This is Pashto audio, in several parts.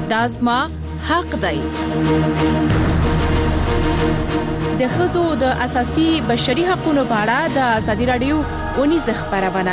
دا زما حق دی. د ښځو د اساسي بشري حقوقو په اړه د ازادي رادیو ونیز خبرونه.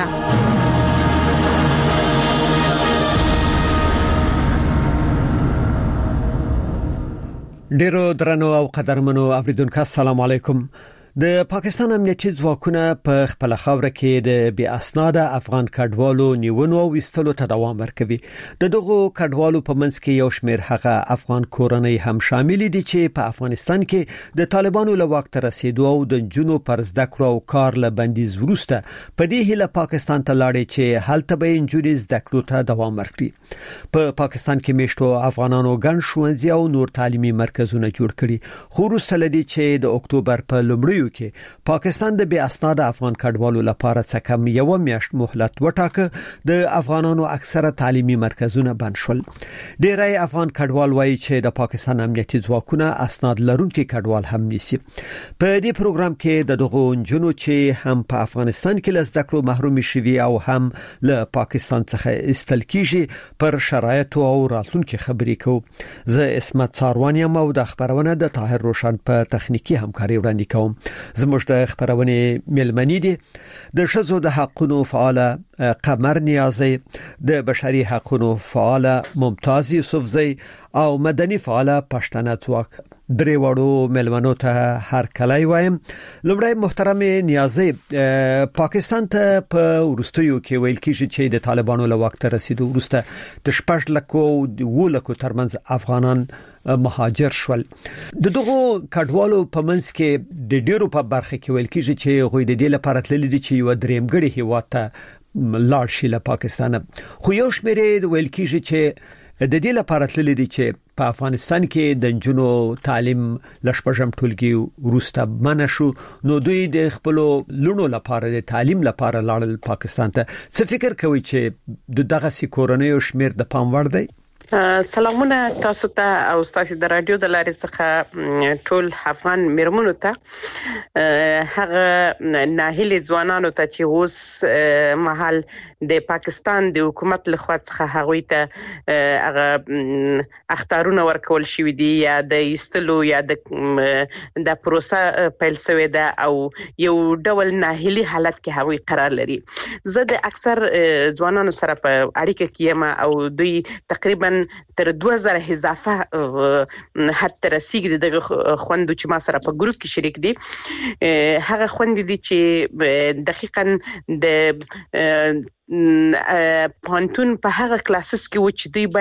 ډیرو درنو او قدرمنو اوریدونکو السلام علیکم. د پاکستان امنیتي ځواکونه په خپل خاور کې د بی اسناد افغان کډوالو نیونو او وستلو ته دوام ورکوي. دغه کډوالو په منځ کې یو شمېر هغه افغان کورنۍ هم شامل دي چې په افغانستان کې د طالبانو له واک ته رسیدو او د جنو پر زده کړو او کار له بندیز وروسته په دې هله پاکستان ته لاړې چې هلته به انجوري زده کړو ته دوام ورکړي. په پاکستان کې میشتو افغانانو ګڼ ښوونځي او نور تعلیمي مرکزونه جوړ کړي. خو وروسته لدی چې د اکتوبر په لومړیو کې پاکستان د بی اسناد افغان کډوالو لپاره څه کم یو میاشت مهلت وټاکه، د افغانانو اکثره تعلیمي مرکزونه بند شول. ډیری افغان کډوال وایي چې د پاکستان امنیتي ځواکونه اسناد لرونکي کډوال هم نیسي. په دې پروګرام کې د دغو جنو چې هم په افغانستان کې له زده کړو محروم شوي او هم له پاکستان څخه استل کیږي پر شرایط او راتلونکو خبرې کوو. زه اسمت څاروانیم او د خبرونه د طاهر روشن په تخنیکی همکاري وړاندې کوم. زموږ د خبرونه ملمنې دي د ښځو د حقوقو فعاله قمر نیازی، د بشري حقوقو فعاله ممتاز یوسفزی او مدني فعاله پښتنه ځواک. درې وړو ملمنو ته هر کله وایم. لومړی محترم نیازی، پاکستان ته په ورستیو کې ویل کیږي چې د طالبانو له واک ته رسیدو وروسته د 8 لکو ترمنځ افغانان مهاجر شول. دغه کډوالو په منځ کې د ډیرو په برخه کې ویل کیږي چې غوې د دې لپاره تللی دي چې یو درېمګړي هیواد ته لاړ شي له پاکستان. خو یو شمېر ویل کیږي چې د دې لپاره تللی دي چې په افغانستان کې د جنو تعلیم لشپږم ټولګي وروسته منع شو، نو دوی د خپل لونو لپاره د تعلیم لپاره لاړل پاکستان ته. څه فکر کوي چې دغه سکورنۍ او شمیر د پام وړ دی؟ سلامونه تاسو ته او تاسو د رادیو د لارې څخه ټول افغان مرمنو ته، هغه ناهیلي ځوانانو ته چې اوس محل د پاکستان د حکومت لخوا څخه هغوی ته هغه اختارونه ورکول شوی دي یا د ایستلو یا د پروسه پیل شوی ده او یو ډول ناهیلي حالت کې هغوی قرار لري. زه د اکثر ځوانانو سره په اړیکه کې یم او دوی تقریبا تر 2000 اضافه حد تر رسیدي دغه خوندو چې ما سره په ګروپ کې شریک دي. هغه خوند دي چې دقیقاً د پانتون په هغه کلاسز کې و چې دوی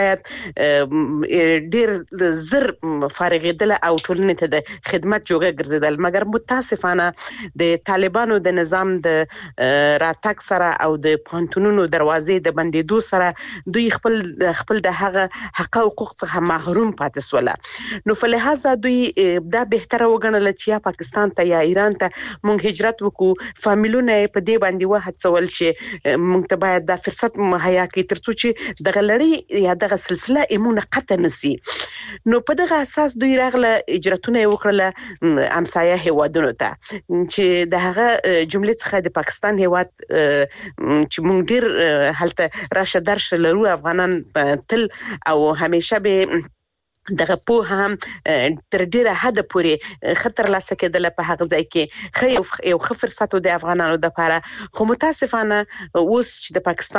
باید ډیر زر فارغېدل او ټولنې ته د خدمت جوګه ګرځیدل، مګر متاسفانه د طالبانو د نظام د راتګ سره او د پانتونونو دروازې د بندیدو سره دوی خپل د هغه حق او حقوق څخه محروم پاتې سول. نو فلهذا دوی دا بهتره وګڼل چې یا پاکستان ته یا ایران ته مونږ هجرت وکړو، فامیلونه په دې باندې وهڅول چې مونږ باید دا فرصت مهیا کړي ترڅو چې دغه لړۍ یا دغه سلسله ایمونه قطع نشي. نو په دغه اساس دوی راغله هجرتونه وکړله همسایه هیوادونو ته چې د هغه جملې څخه د پاکستان هیواد چې مونږ ډیر هلته راشه درشه لرو افغانان تل او همیشه به دغه په هم تر ډیره حد پورې خطر لاسه کېدل په هغه ځای کې یو فرصت د افغانانو د لپاره. خو متاسفانه اوس چې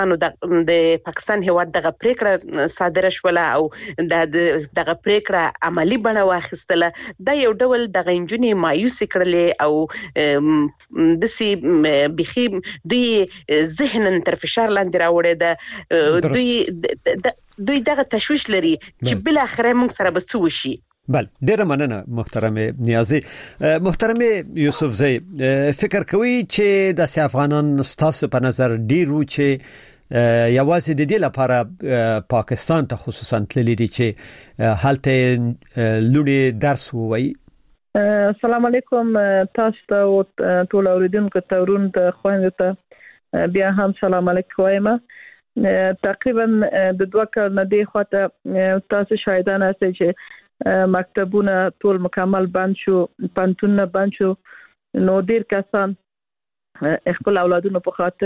د پاکستان هیواد دغه پریکړه صادره شوله او دغه پریکړه عملی بڼه واخیستله، دا یو ډول دغه انجونی مایوس کړلې او د سي بخي دوی ذهنن تر فشار لاندې راوړې ده. دوی دغه تشويش لري چې بل اخره موږ سره به څه وشي. بل ډیره مننه محترم نیازی. محترم یوسفزی، فکر کوي چې د افغانان ستاسو په نظر ډیرو چې یوازې د دې لپاره پاکستان ته خصوصا تللی دي چې هلته لونی درس ووایي؟ السلام علیکم تاسو ته ټول اوریدونکو ته ورونو ته خويندو ته بیا هم سلام علیکم وایم. تقریبا د 2 کال نه دی خواته تاسو شاهدان هستئ چې مکتبونه ټول مکمل بند شو، پانتونونه بند شو. نو ډیر کسان خپل اولادونو په خاطر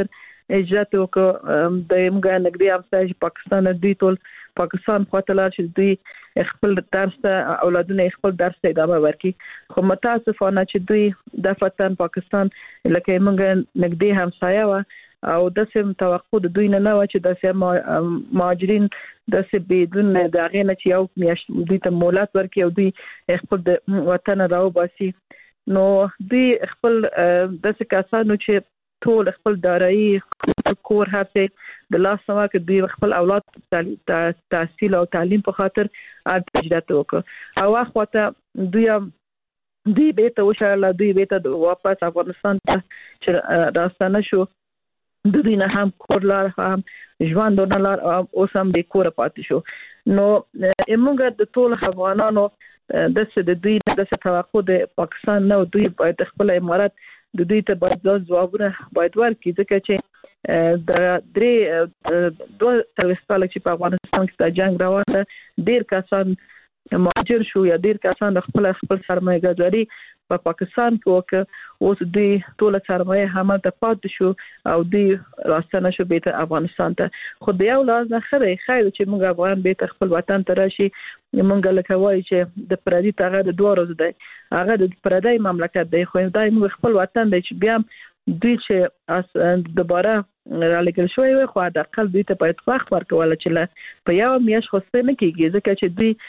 اجازه وکړه د موږ نګدي افسر پاکستان دوی ټول پاکستان خاطر چې دوی خپل درس اولادونه خپل درس ادامه ورکړي خو متاسفانه چې دوی د فتن پاکستان لکه موږ نګدي همسایه و او د سیم توقع د دوی نه و چې د سیم مهاجرین د سیم بدون د غینه چې یو میاشت دوی ته مولات ورکړي او دوی خپل د وطن راو باسي نو دوی خپل د څه کسانو چې ټول خپل دارایی کور هڅه د لاس سما کې دوی خپل اولاد تحصیل او تعلیم په خاطر اجازه وکړه او واخته دوی به ته وشاله دوی به ته واپس افغانستان ته چې راستانه شو د دوی نه هم کورلار هم ژوند لار اوس هم د کور پاتې شو نو موږ د ټول افغانانو د دوی د توقع د پاکستان نو دوی باید خپل امارات د دوی ته باید ځوابونه باید ورکړي ځکه چې د درې دوه کال چې په افغانستان کې د جنگ روان ده ډیر کسان مهاجر شو یا ډیر کسان خپل سرمایه ګذاري په پاکستان کې وکړه اوس دوی ټول سرمایه هم ته پات شو او دوی راستنه شو به افغانستان ته خو د یو لاس نه خیر چې موږ افغان به خپل وطن ته راشي موږ لکه وایي چې د پردي تغه د دوه ورځې دی هغه د پردي مملکت دی خو دای موږ خپل وطن دی چې بیا دوی چې دوباره را لګل شوی وي خو د اقل دوی ته باید وخت ورکول چې په یو میاشت خو څه نه کیږي ځکه چې دوی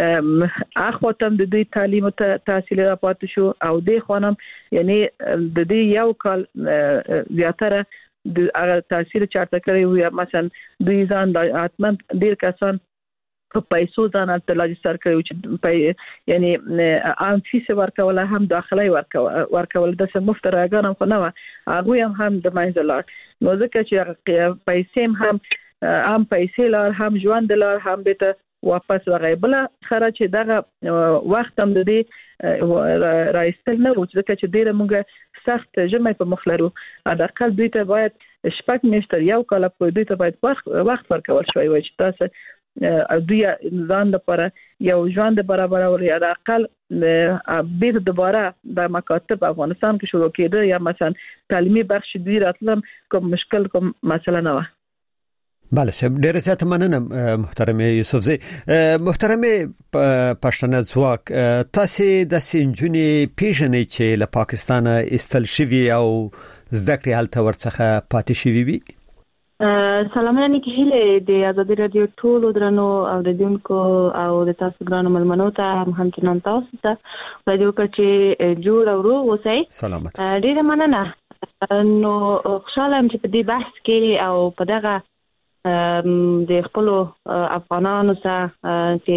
اخواتم د دوی تعلیم ته تحصیل را پاتې شو او د خانم یعنی د دې یو کال زیاتره د هغه تحصیل چارته کړی وي مثلا دوی ځان د اتمن ډیر کسان په پیسو ځان ته لاجستر کوي چې یعنی عام فیس ورکول هم داخلي ورکول د مفت راګانم خو نه هغه هم د منځلار نو ځکه چې پیسې هم عام پیسې لار هم ژوند لار هم به واپس وغیبله خره چې دغه وخت هم د دې راځل نه و چې ډیره موږ سخت جمع په مخ لرو د اقل دوی ته باید شپږ میاشتې یو کال په دوی ته باید وخت ورکول شوی وي چې تاسو دوی ځان لپاره یو ژوند برابر او یا د اقل بیر دوباره د مکاتب افغانستان کې شروع کېده یا مثلا تعلیمي بخش دوی راتلم کوم مشکل کوم مسله نه و بله سب ډیر زیات مننه محترم یوسف زی محترم پښتنه ځواک تاسو د سنجونی پیژنې چې له پاکستان استل شوی او زده کړې حالت ورڅخه پاتې شوی وي سلامونه کېله د ازادي رادیو ټول درنو اوریدونکو او د تاسو ګرانو ملمنو ته هم چنان تاسو ته راډیو کې جوړ او روغ اوسئ سلامت ډیر مننه نو خوشاله ام چې په دې بحث کې او په دغه د خپل افغانانو سره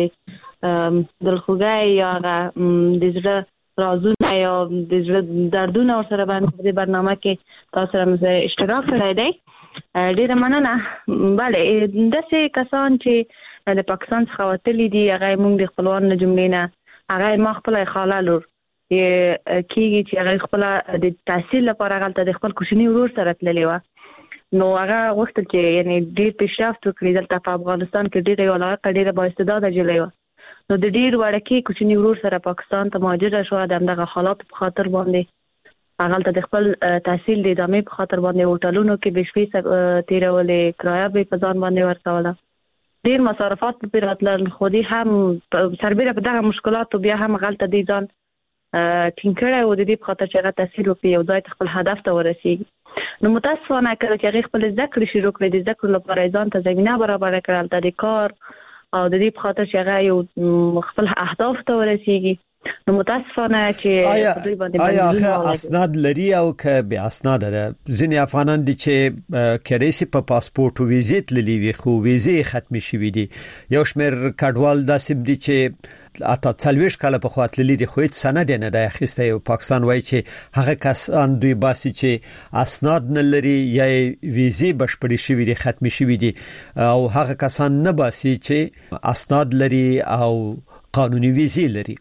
چې دلخوږی یا د زړه رازونه یا د زړه دردونه سره باندې په برنامه کې تاسو سره اشتراک کړی دی ډیره مننه bale داسې کسان چې د پاکستان څخه وتلي دي هغه موږ د خپلوان له جملې نه هغه ما خپل خاله لور کېږي چې هغه خپل د تحصیل لپاره غلطه د خپل کوچنی ورور سره تللی و نو هغه وخت کې یعنی ډیر پیشرفت وکړي دلته په افغانستان کې ډیر یو علاقه ډیر با استعداد جوړي و نو د ډیر وړکې کوچنی ورور سره پاکستان ته مهاجر شو د دغه حالات په خاطر باندې هغه د خپل تحصیل د ادامه په خاطر باندې هوټلونو کې بشپې تیرولې کرایه به په ځان باندې ورکوله ډیر مصارفات په راتلل خو دې هم سربېره په دغه مشکلات بیا هم غلطه دي ځان ټینګړی و د دې په خاطر چې هغه تحصیل وکړي او ځای خپل هدف ته ورسیږي نو متاسفانه کله چې هغه خپل زده کړې شروع کړې د زده کړې لپاره ځان ته زمينه برابر کړل د کار او د دې په خاطر چې هغه یو خپل اهداف ته ورسیږي نو متاسفانه چې دوی باندې آیا اسناد لري او که به اسناد ده ځینې افغانان دي چې کریسي په پاسپورت او ویزیت للی وي خو ویزه ختم شوی دي یو شمېر کډوال داسې دي چې اته 40 کاله په خاطر دي خو هیڅ سند نه ده اخیسته او پاکستان وایي چې هغه کسان دوی باسي چې اسناد نه لري یا ویزه بشپړی شوی دي ختم شوی دي او هغه کسان نه باسي چې اسناد لري او قانوني ویزه لري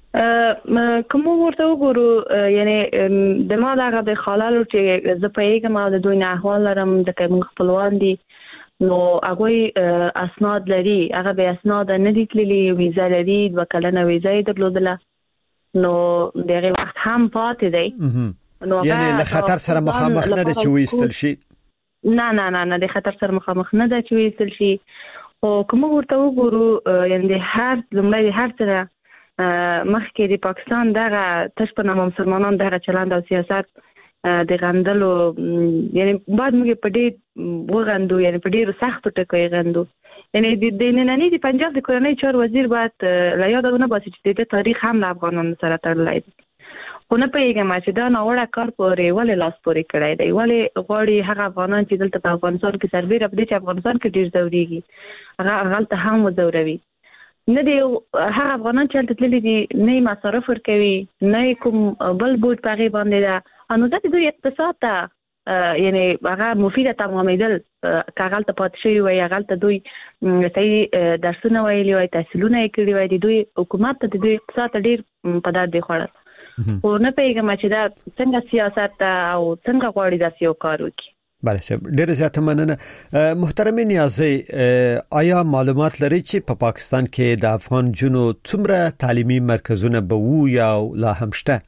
کوم ورته وګورو یعنی د ما دغه د خلالو چې زه په یګه ما د دوی نه احوال لرم د کوم خپلوان دي نو هغه اسناد لري هغه به اسناد نه دي تللي ویزه لري د وکالنه ویزه درلودله نو دغه وخت هم پاتې دی نو یعنی له خطر سره مخامخ نه دي چې وېستل شي نه د خطر سره مخامخ نه ده چې ویل شي. او کوم ورته وګورو یعنی د هر لمړی د هر سره مخکې د پاکستان دغه تش په نامه مسلمانان دغه چلند او سیاست د غندلو یعنی بعد موږ په دې وغندو یعنی په ډیرو سختو ټکو غندو. یعنی د نننی د پنجاب د کورنۍ چارو وزیر باید لا یادونه باسي چې د تاریخ هم له افغانانو سره تړلی دی. خو نه پوهېږم چې دا ناوړه کار پورې ولې لاس پورې کړی دی، ولې غواړي هغه افغانان چې دلته په افغانستان کې سربیره په دې چې افغانستان کې ډېر ځورېږي هغه هلته هم وځوروي. نه دی هغه افغانان چې هلته تللي دي نه یې مصارف ورکوي، نه یې کوم بل بوج په هغې باندې ده، نو دا د دوی اقتصاد ته یعنی هغه مفیده تمامېدل که هغلته پاتې شوي وای، هغلته دوی صحیح درسونه ویلي وای، تحصیلونه یې کړي وای، د دوی حکومت ته د دوی اقتصاد ته ډېر په درد دی خوړل. خو نه پوهېږم چې دا څنګه سیاست او څنګه غواړي داسې یو کار وکړي. بله صاحب ډېره زیاته مننه. محترمه نیازی، آیا معلومات لري چې په پاکستان کې د افغان جنو څومره تعلیمي مرکزونه به وو یا لا هم شته؟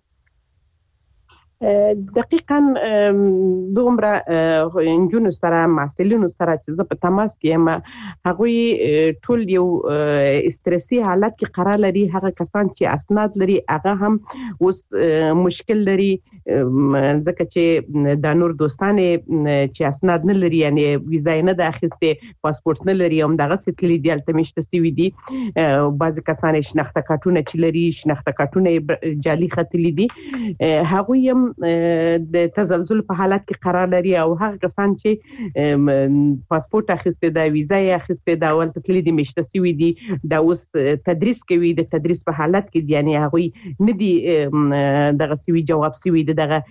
دقیقاً دومره انجونو سره محصلینو سره چې زه په تماس کې یم هغوی ټول یو استرسي حالت کې قرار لري. هغه کسان چې اسناد لري هغه هم اوس مشکل لري ځکه چې د نور دوستانه چې اسناد نه لري یعنی ویزا نه د اخیسته پاسپورت نه لري هم دغه ستلی دی التمشت سی وی دي. بعضی کسان شناخته کارتونه چې لري شناخته کارتونه جعلي ختلي دي هغوی هم د تزلزل په حالت کې قرار لري او هغه کسان چې پاسپورت اخیسته دا ویزا یې اخیسته دا ول تکلی دي مشته سی دي دا اوس تدریس کوي د تدریس په حالت کې یعنی هغه نه دي دغه سی جواب سی دغه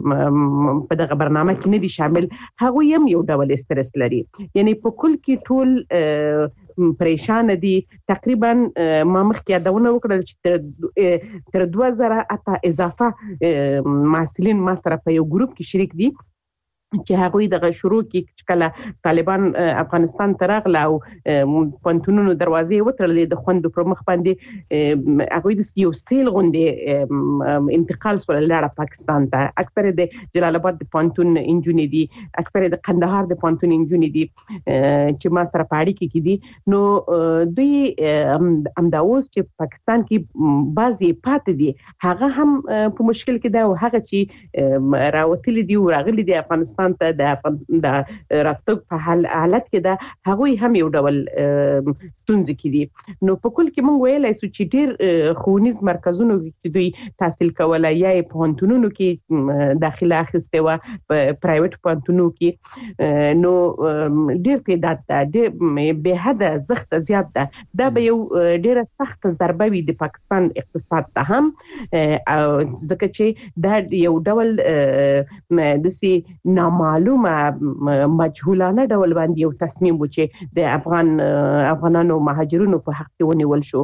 په دغه برنامه کې نه دي شامل. هغه هم یو ډول استرس لري یعنی په کل کې ټول پریشان دي. تقریبا ما مخکې یادونه وکړل چې تر 2008 اضافه محصلین ما سره په یو ګروپ کې شریک دي چې هغوی دغه شروع کې کله طالبان افغانستان ته راغله او پونتونونو دروازې وتړلې د خوندو پر مخ باندې هغوی د یو سیل غوندې انتقال سول لاړه پاکستان ته. اکثر د جلال آباد د پونتون انجونې دي، اکثر د قندهار د پونتون انجونې دي چې ما سره په اړیکه کې دي. نو دوی همدا اوس چې پاکستان کې بعضی پاتې دي هغه هم په مشکل کې ده او هغه چې راوتلي دي او راغلي دي افغانستان ته د راتګ په حالت کې ده هغوی هم یو ډول ستونزې کې دي. نو په کل کې موږ ویلای شو چې ډېر ښوونیز مرکزونو کې دوی تحصیل کولای یا پوهنتونونو کې داخله اخیسته و په پرایویټ پوهنتونونو کې نو ډېر تعداد ده به حد زخت زیات ده. دا به یو ډېر سخت ضربه وي د پاکستان اقتصاد ته هم ځکه چې دا یو ډول دسي نامعلومه مجهولانه ډول باندې یو تصمیم و چې د افغانانو مهاجرونو په حق کې ونیول شو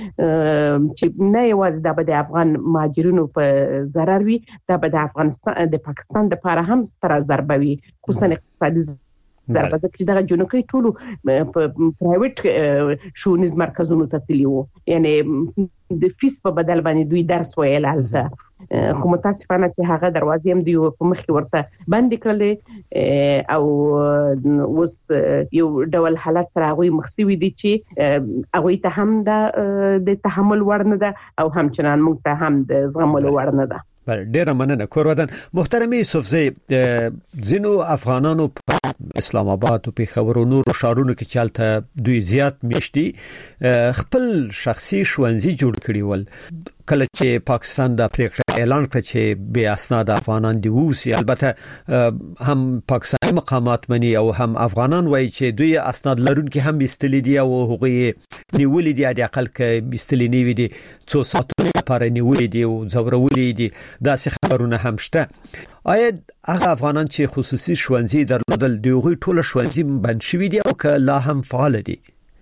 چې نه یوازې دا به د افغان مهاجرونو په ضرر وي، دا به د افغانستان د پاکستان لپاره هم ستره ضربه وي خصوصا اقتصادي ضربه ځکه چې دغه جنوکي ټولو په پرایویټ ښوونیز مرکزونو ته تللي وو یعنی د فیس په بدل باندې دوی درس ویل هلته. خو متاسفانه چې هغه دروازې هم دوی په مخ کې ورته بندې کړلې او اوس یو ډول حالت سره هغوی مخ شوي دي چې هغوی ته هم د تحمل وړ نه ده او همچنان موږ ته هم د زغملو وړ نه ده. ډیره مننه کورودن. محترمه یوسفزی، ځینو افغانانو په اسلام آباد او پیښور او نورو شهرونو کې چالت دوی زیات میشتي خپل شخصي ښوونځي جوړ کړي ول. کله چې پاکستان د پریکړه اعلان کړ چې بې اسناد افغانان دی ووسی، البته هم پاکستاني مقامات مني او هم افغانان وایي چې دوی اسناد لرونکي هم استلی دي او هغه نیولې دي د عقل کې استلی نیوي دي څو ساعتونو لپاره نیولې دي او زورولې دي. دا څه خبرونه هم شته. آیا هغه افغانان چې خصوصي ښوونځي درلودل دوی ټول ښوونځي بند شوي دي او که لا هم فعال دي؟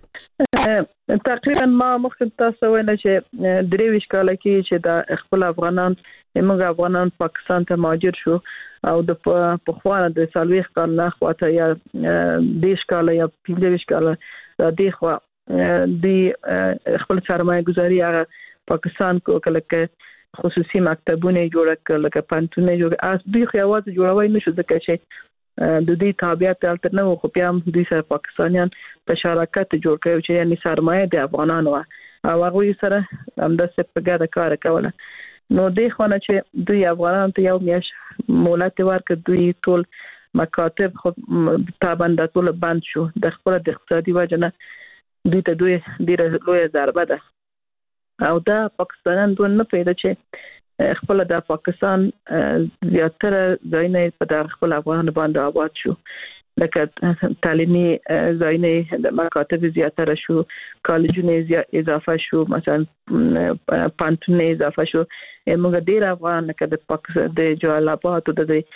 تقریبا ما مخکې تاسو ویل چې 23 کال کې چې د خپل افغانان موږ افغانان پاکستان ته مهاجر شو او د په خوانه د سالويخ کال نه خواته یا 10 کال یا 15 کال د دې خوا د خپل سرمایه گذاري هغه پاکستان کو کله خصوصي مکتبونه جوړ کړل لکه پانتونه جوړ اس دوی خو یوازې جوړوي نشو ځکه چې د دې تابعیت البته نو خو بیا د پاکستانیان په شراکت جوړ کړو چې یعنی سرمایه د افغانانو او هغه سره هم د سپګه کار کوله نو د خونه چې دوی افغانان ته یو میاش مولات ورکړ دوی ټول مکاتب خو تابعیت ټول بند شو د خپل د اقتصادي وجنه دوی ډیره لوی ضربه ده او دا پاکستانیان دوی نه پیدا چې خپل د پاکستان زیاتره ځایونه په خپل افغان باندې آباد شو لکه تعلیمي ځایونه د مکاتب زیاتره شو کالجونه اضافه شو مثلا پانتونه اضافه شو موږ ډیر افغان لکه د پاکستان د جلال آباد او د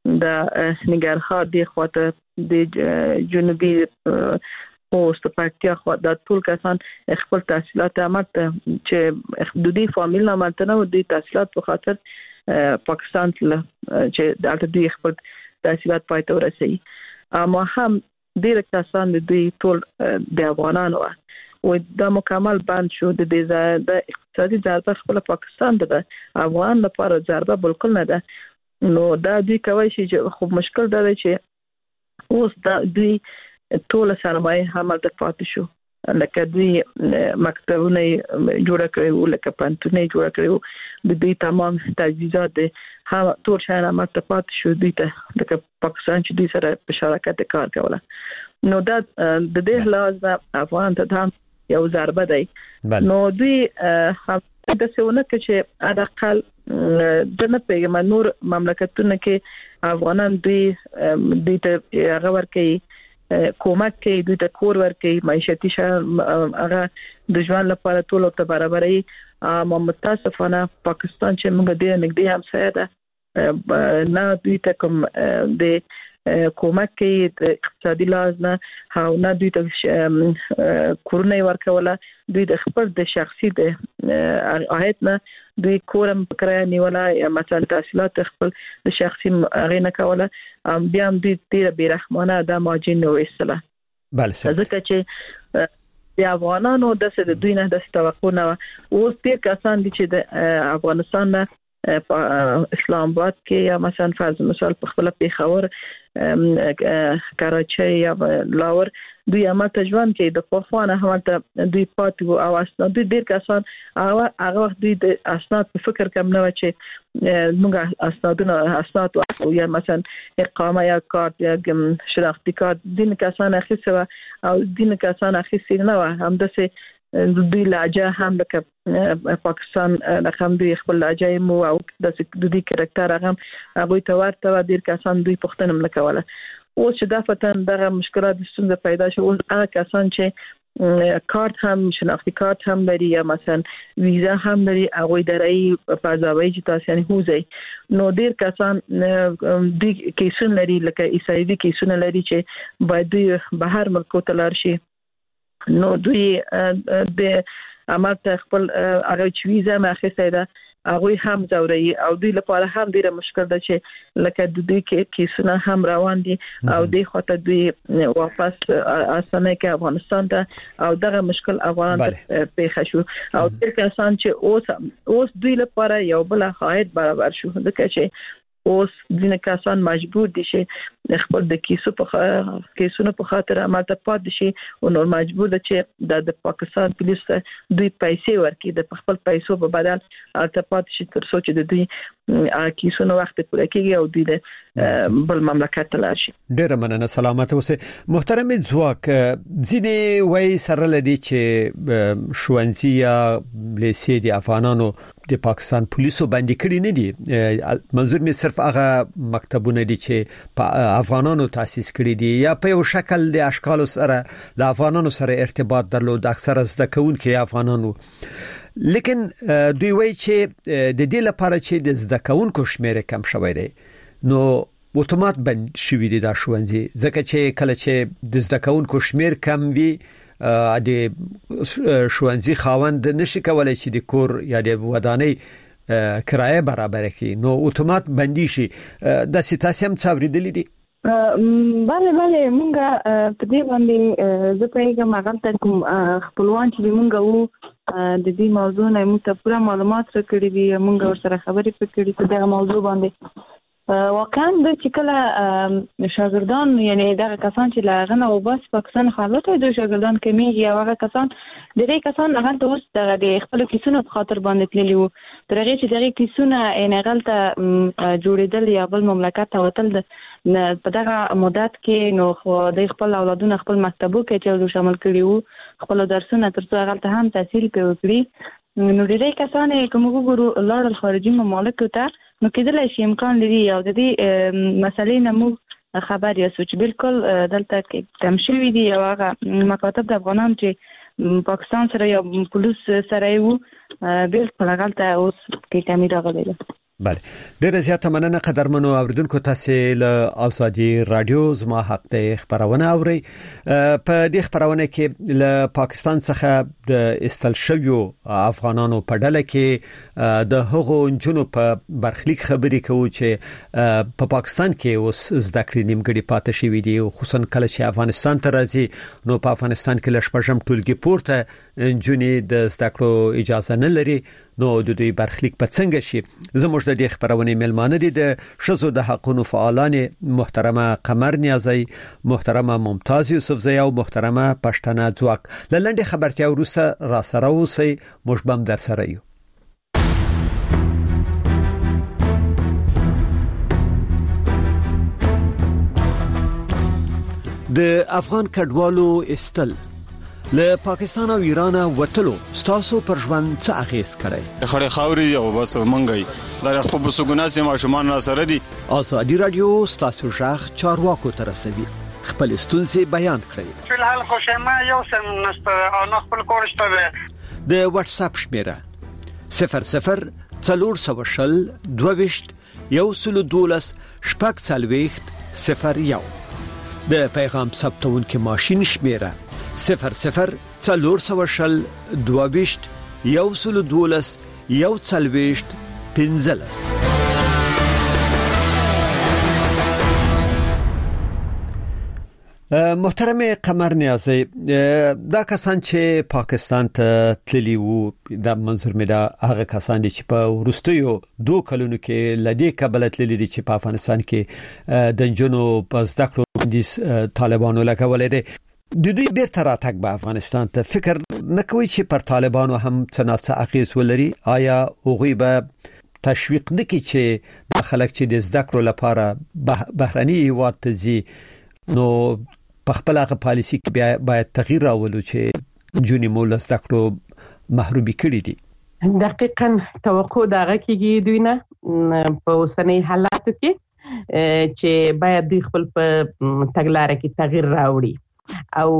ننګرهار دی خواته د جنوبي پوسټ پکتیا خو د ټول کسان خپل تحصیلات عملته چې حدودي فامیل نه مالته نو د تحصیلات په خاطر پاکستان چې د دوی خپل تحصیلات پاتې ورسي اما هم ډیر کسان د دوی ټول د افغانانو او د مکمل بند شو د اقتصادي ضربه خپل پاکستان ده افغان لپاره ضربه بالکل نه ده نو دا دوی کوي چې خو مشکل ده چې اوس دا دوی ټول سرمایه هم د پاتې شو لکه دوی مکتبونه جوړ کړو لکه پانتونه جوړ کړو د دې تمام تجهیزات هم ټول شاین هم د پاتې شو دوی ته لکه پاکستان چې دوی سره په شراکت کار کوله نو دا د دې لازم افغان ته هم یو ضربه دی نو دوی هم د څونه چې اډقل د نه پیغام نور مملکتونو کې افغانان دوی ته غوړ کوي کومک کوي دوی ته کور ورکوي معیشتي هغه د ژوند لپاره ټول ته برابرۍ متاسفانه پاکستان چې موږ دې نږدې هم ساده نه دوی ته کوم د کومک کوي د اقتصادي لحاظ نه او نه دوی ته کورونه ورکوله دوی د خپل د شخصي د عاید نه دوی کورم کرای نیولا یا مثلا تحصیلات خپل د شخصي غینه کوله بیا هم دوی ډیر بیرحمانه د ماجین نو استله بله ځکه چې د افغانانو د دوی نه د توقع نه اوس ډیر کسان دي چې د افغانستان نه اسلام آباد کې یا مثلا فرض مثال په خپل پیښور کراچۍ یا لاور دوی امته ژوند کې د پخوانه همته دوی پاتو او اسناد دوی ډیر کسان هغه وخت دوی د اسناد په فکر کم نه و چې موږ اسناد او یا مثلا اقامه یا کارت یا شناختی کارت دین کسان اخیسته او دین کسان اخیسته نه و هم دسه دوی لهجه هم لکه پاکستان رقم دوی خپل لهجه مو او د دوی کریکټر هغه ته ورته ډیر کسان دوی پښتنه ملکواله او چې د فتن دغه مشکلات ستونزه پیدا شو او هغه کسان چې کارت هم شناختی کارت هم لري یا مثلا ویزا هم لري هغه درای فضاوی چې تاسو یعنی هوځي نو ډیر کسان د کیسونه لري لکه ایسایوي کیسونه لري چې باید دوی بهر ملکو ته لاړ شي نو دوی د امرته خپل هغه چې ویزا ماخسته ده هغه هم ضروري او دوی لپاره هم ډیره مشکل ده چې لکه د دوی کې کیسونه هم روان دي او دوی خاطر دوی واپس اسانه کې افغانستان ته او دغه مشکل افغان ته پیښ شو او د کسان چې اوس دوی لپاره یو بل حایت برابر شو ځکه چې اوس ځینې کسان مجبور دي چې خپل د کیسونو په خاطر عملته پاتې شي او نور مجبور دي چې د پاکستان پولیس دوی پیسې ورکړي د خپل پیسو په بدل عملته پاتې شي تر څو چې د دوی کیسونو وخت پوره کیږي او دوی بل مملکت ته لاړ شي. ډیره مننه سلامت اوسه محترم ځواک ځینې وایي سره لدی چې شوانزي یا لیسې د افغانانو د پاکستان پولیسو باندې کړی نه دي منظور می صرف هغه مکتبونه دي چې په افغانانو تاسیس کړی دي یا په یو شکل د اشکال سره له افغانانو سره ارتباط درلود اکثره زده کوونکي افغانانو لیکن دوی وایي چې د دې لپاره چې د زده کوونکو شمیر کم شوی دی نو اتومات بند شوی دی دا شوانزي ځکه چې کله چې د زده کوونکو شمیر کم وي د شوانزي خاوند نشي کولای چې د کور یا د ودانۍ کرایه برابر کړي نو اتومات بندي شي د سیاسي هم څاوریدلې دي. بله مونږه په دې باندې زه پیغام هغه کوم خپلوان چې مونږه وو د دې موضوع نه موږ ته پوره معلومات راکړي دي مونږ ورسره خبرې وکړې په دغه موضوع باندې واقعا د چې کله شاګردان یعنی دا کسان چې لاغنه او بس پاکستان خالته د شاګردان کمیږي او هغه کسان ډېری کسان هغه ته اوس د خپل کیسونو په خاطر باندې تللی وو ترغه چې دغه کیسونه یې غلطه جوړیدل یا بل مملکت ته وتل په دغه مدت کې نو خو د خپل اولادونو خپل مکتبو کې چې شامل کړي وو خپل درسونه ترڅو هغه ته هم تحصیل کوي نو ډېری کسان کوم وګورو لاړ خارجي ممالک ته نو کېدلای شي امکان لري او د دې مسلې نه موږ خبر یاست چې بالکل دلته کې کم شوی دی او هغه مکاتب د افغانان چې پاکستان سره یا پولیس سره یو بالکل غلطه اوس کې کمی راغلی ده. بله ډیره زیاته مننه قدرمنو اوریدونکو تاسو له ازادي رادیو زما حق ته خبرونه اوري په دې خبرونه کې له پاکستان څخه د استل شویو افغانانو په ډله کې د هغو جنونو په برخلیک خبرې کوي چې په پاکستان کې اوس زده کړې نیمګړي پاتې شوې دي خصوصا کله چې افغانستان ته راځي نو په افغانستان کې لشپږم ټولګي پورته جنې د زده کړو اجازه نه لري نو د دوی برخلیک په څنګه شي زموږ د دې خبرونه ملمانه دي د شذو د حقوقو فعالان محترمه قمر نیازی محترمه ممتاز یوسفزی او محترمه پښتنه ځواک لنډه خبرتیا وروسته را سره اوسئ موږ بم در سره یو. د افغان کډوالو استل له پاکستان او ایران وټلو ستاسو پر ژوند څه اغیز کړي خړې خاوري او بس منګي دا خپل بسګوناسي ماشومان را سره دي ازادي رادیو ستاسو ژغ چارواکو تر رسوي خپل ستونزې بیان کړئ فلحال خو شمه یو سم نست او خپل کورشته د واتس اپ شمیره 00 400 22 112 شپږ څلويخت 01 د پیغام ثبتون کې ماشين شمیره 00 400 22 112 112 15 محترم قمر نیازی دا کسان چې پاکستان ته تللی وو د منظور مې دا هغه کسان دي چې په ورستیو 2 کلونو کې لدی کابل تللی دي چې په افغانستان کې د جنو په زده کړو باندې طالبانو لګولې دي د دوی بیرته راتګ به افغانستان ته فکر نه کوي چې پر طالبانو هم څه اغیز ولري آیا هغوی به تشویق نکړي چې د خلک چې د زده کړو لپاره بهرني هیواد ته ځي نو په خپل هغه پالیسي کې باید تغییر راولو چې جونی مول زده کړو محرومي کړي دي دقیقاً توقع دغه کېږي دوی نه په اوسنۍ حالاتو کې چې باید دوی خپل په تګلارې کې تغییر راوړي او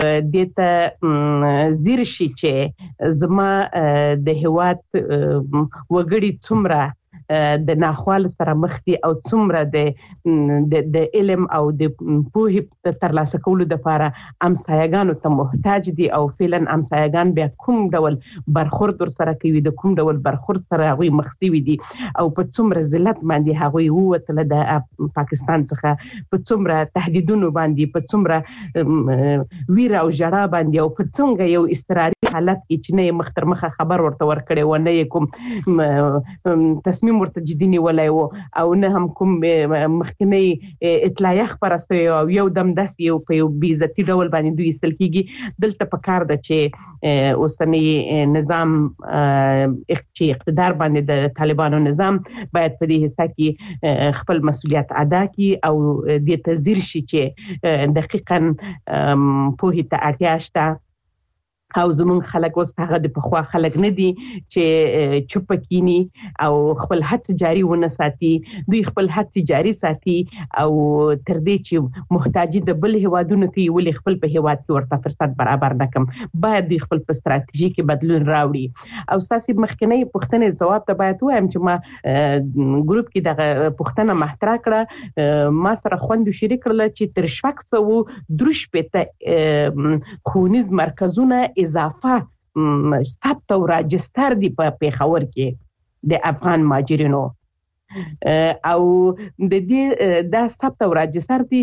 دته زیر شي چې زما د هواد وګړي څومره د ناخوال سره مخ دي او څومره د علم او د پوهې ترلاسه کولو لپاره امسایګانو ته محتاج دي او فعلا امسایګان بیا کوم ډول برخورد سره کوي د کوم ډول برخورد سره غوي مخسوي دي او په څومره ذلت باندې هغوی ووتل د پاکستان څخه په څومره تهدیدونو باندې په څومره ویره او جړا باندې او په څنګه یو استراري حالت کې چې نه مختر مخه خبر ورته ورکړي و نه کوم تصمیم ورته جدي نیولای وو او نه هم کوم مخکنی اطلاعیه خبره سوی او یو دم داس یو په یو بیزتی ډول باندې دوی استل کیږي دلته په کار ده چې اوسنی نظام چې اقتدار باندې د طالبانو نظام باید په دې حصہ کې خپل مسؤلیت ادا کړي او د تزیر شي چې دقیقاً په هیته اړتیا شته او زمون خلک اوس هغه د پخوا خلک نه دي چې چوپ کینی او خپل حد جاری ونه ساتي دوی خپل حد جاری ساتي او تر دې چې محتاجي د بل هوادونو کې ولې خپل په هواد کې ورته فرصت برابر نکم باید دوی خپل په ستراتیژي کې بدلون راوړي او تاسو مخکنی پوښتنې جواب ته باید وایم چې ما ګروپ کې دغه پوښتنه مطرح کړه ما سره خوندو شریک کړل چې تر شپږ سو دروش پته خونیز مرکزونه اضافه ثبت او راجستر دی په پیښور کې د افغان ماجرینو او د دې د ثبت او راجستر دي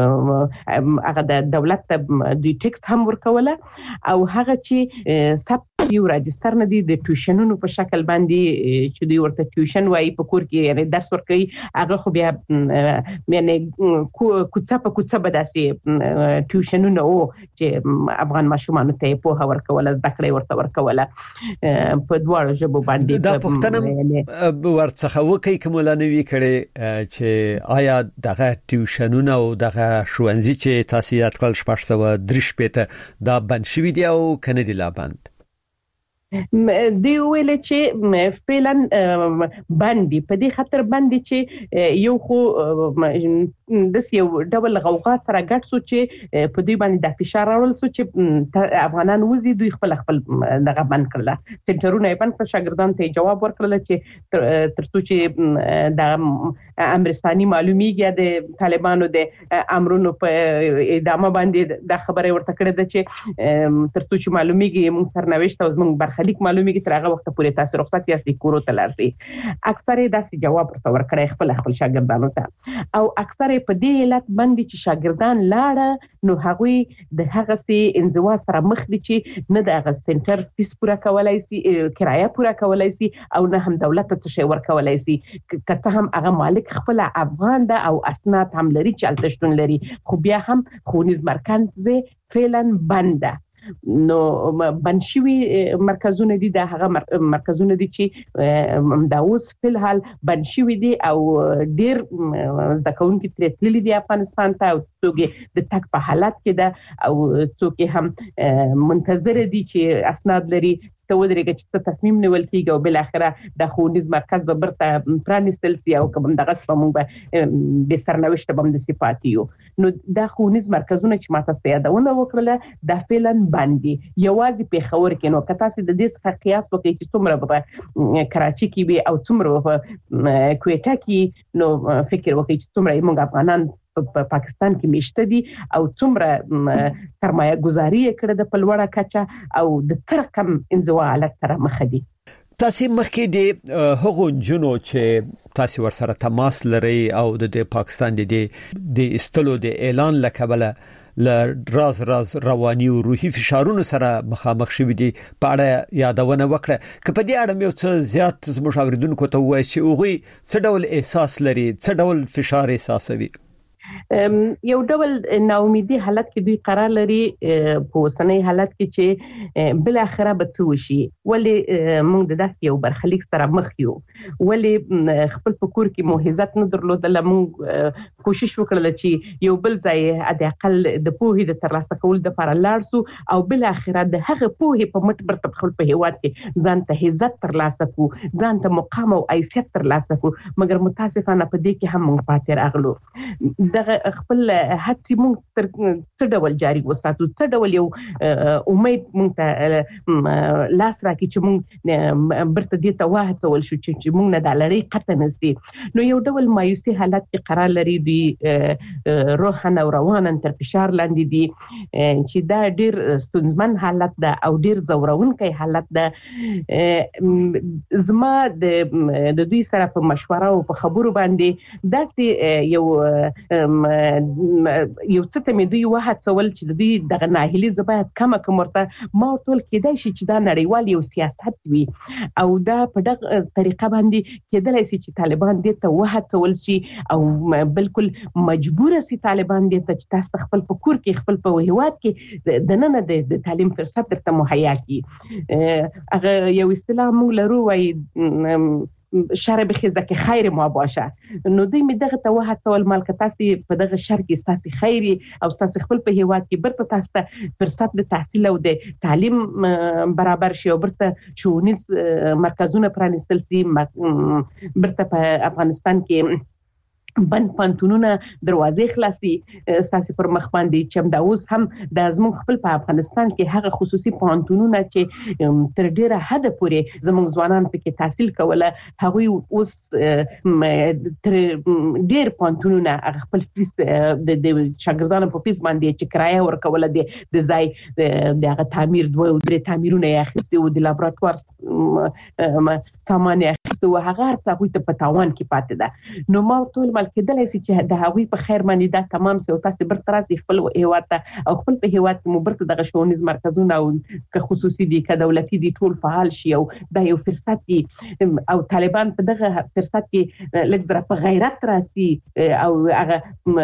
چې هغه د دولت د ټیکس هم ورکوله او هغه چې ثبت یو راجستر نه دي د ټیوشنونو په شکل باندې چې دوی ورته ټیوشن وایي په کور کې یعنی درس ورکوي هغه خو بیا یعنی کوڅه په کوڅه به داسې ټیوشنونه او چې افغان ماشومان ته په ورکول زده کړې ورته ورکول په دواړو ژبو باندې دا پښتنه ورڅخه وکي کوملانوي کړي چې آیا دغه ټیوشنونه او دغه ښوونځي چې تاسو یاد کول شپږ درش پته دا بند شوی دی او کنه دی لا بند دی ویل چې فعلا باندې په دې خاطر باندې چې یو خو د یو ډول غوغا سره ګډ سو چې په دې باندې د فشار راول سو چې افغانان وزي دوی خپل دغه بند کړل سنټرونه یې بند کړ شاګردان ته جواب ورکړل چې ترڅو چې د امرستاني معلومیږي د طالبانو د امرونو په ادامه باندې د خبره ورته کړې ده چې ترڅو چې معلومیږي موږ سرنوشت او موږ خلیک معلومیږي تر هغه وخت پورې تاسو رخصت یاستئ کورو ته لاړئ اکثره داسې جواب ورته ورکړی خپل شاګردانو ته او اکثره په دې علت باندې چې شاګردان لاړه نو هغه د هغه سي انزوا سره مخ دي چې نه د هغه سنټر فیس پوره کولای سي کرایه پوره کولای سي او نه هم دولت ته څه ورکولای سي کته هم هغه مالک خپل افغان ده او اسناد هم لري چې التشتون لري خو بیا هم خونیز مرکز فعلا بنده نو بنشوي مرکزونه دي د هغه مرکزونه دي چې دا اوس په الحال بنشوي دي او ډیر ځکهونکي ترتللي دي افغانستان ته او څوک د تک په حالت کې ده او څوک هم منتظر دي چې اسناد لري ته ودرېږي چې تصمیم نیول کیږي او بل اخره د خونیز مرکز به برته پرانستل سي او کوم دغه سمون به د سرنوشت باندې صفاتیو نو د خونیز مرکزونه چې ماته ستیادونه وکړه د فعلا باندې یوازې په خبر کې نو کته سي د دې څخه قیاس وکړي چې څومره په کراچي کې به او څومره په کویټا کې نو فکر وکړي چې څومره موږ افغانان په پاکستان کې میشته دي او څومره سرمایه گذاري کړې د پلوړه کچا او د ترکم انزوا حالت سره مخ دي تاسو مخکې د هغو جنو چې تاسو ورسره تماس لري او د پاکستان د استلو د اعلان لکبله راز رواني او روحي فشارونو سره مخامخ شوي دي په اړه یادونه وکړه چې په دې اړه مې څه زیات مشاوردونکو ته وایي چې هغه څه ډول احساس لري څه ډول فشار احساسوي یو ډول ناامیدي حالت کې دوی قرار لري په وسنۍ حالت کې چې بل اخره به څه وشي ولی موږ د داسې یو برخلیک سره مخ یو ولی خپل فکر کې موهزت نه درلودل موږ کوشش وکړل چې یو بل ځای د اقل د پوهې د ترلاسه کول د لپاره لاړ سو او بل اخره د هغه پوهې په مټ برته خپل په هیواد کې ځان ته عزت ترلاسه کو ځان ته مقام او حیثیت ترلاسه کو مګر متاسفانه په دې کې هم موږ پاتې راغلو دغه خپل هڅې موږ تر څه ډول جاری وساتو څه ډول یو امید موږ ته لاس راکړي چې موږ برته دې ته وهڅول شو چې موږ نه د لړۍ قطع نسي نو یو ډول مایوسي حالت کې قرار لري دی روحاً او روانا تر فشار لاندې دي چې دا ډیر ستونزمن حالت ده او ډیر زورونکی حالت ده زما د دوی سره په مشوره او په خبرو باندې داسې یو څه ته مې دوی وهڅول چې دوی دغه ناهیلي زباید کمه کومرته ما ټول کېدای شي چې دا نړیوال یو سیاست وي او دا په دغه طریقه باندې کېدای شي چې طالبان دې ته وهڅول شي او بالکل مجبور سي طالبان دې ته چې تاسو خپل په کور کې خپل په هیواد کې د نن د تعلیم فرصت درته مهیا کړي هغه یو اصطلاح مو لرو وای شر بخیزه که خیر ما باشه نو دوی می دغه ته وهڅول مالک تاسو په دغه شر کې تاسو خیری او تاسو خپل په هیواد کې برته تاسو فرصت د تحصیل او د تعلیم برابر شي او برته شونیز مرکزونه پرانستل سي برته په افغانستان کې بند پانتونونه دروازې خلاصي تاسو پر مخ باندې چې دا اوس هم د زموږ خپل په افغانستان کې هغه خصوصي پانتونونه چې تر ډیره حد پورې زموږ ځوانان پکې تحصیل کوله هغه اوس تر ډیر پانتونونه هغه خپل فیس د شاګردانو په فیس باندې چې کرایه ورکوله د ځای د هغه تعمیر دوه او درې تعمیرونه یې اخیستي او د لابراتوار سامان یې اخیستو هغه هغه ته په تاوان کې پاتې ده. نو ما ټول مل کېدلای شي چې د هغوی په خیر باندې دا تمام سي او تاسو برته راځي خپل هیواد ته او خپل په هیواد کې مو برته دغه ښوونیز مرکزونه او که خصوصي دي که دولتي دي ټول فعال شي او دا یو فرصت دی او طالبان په دغه فرصت کې لږ زره په غیرت راسي او هغه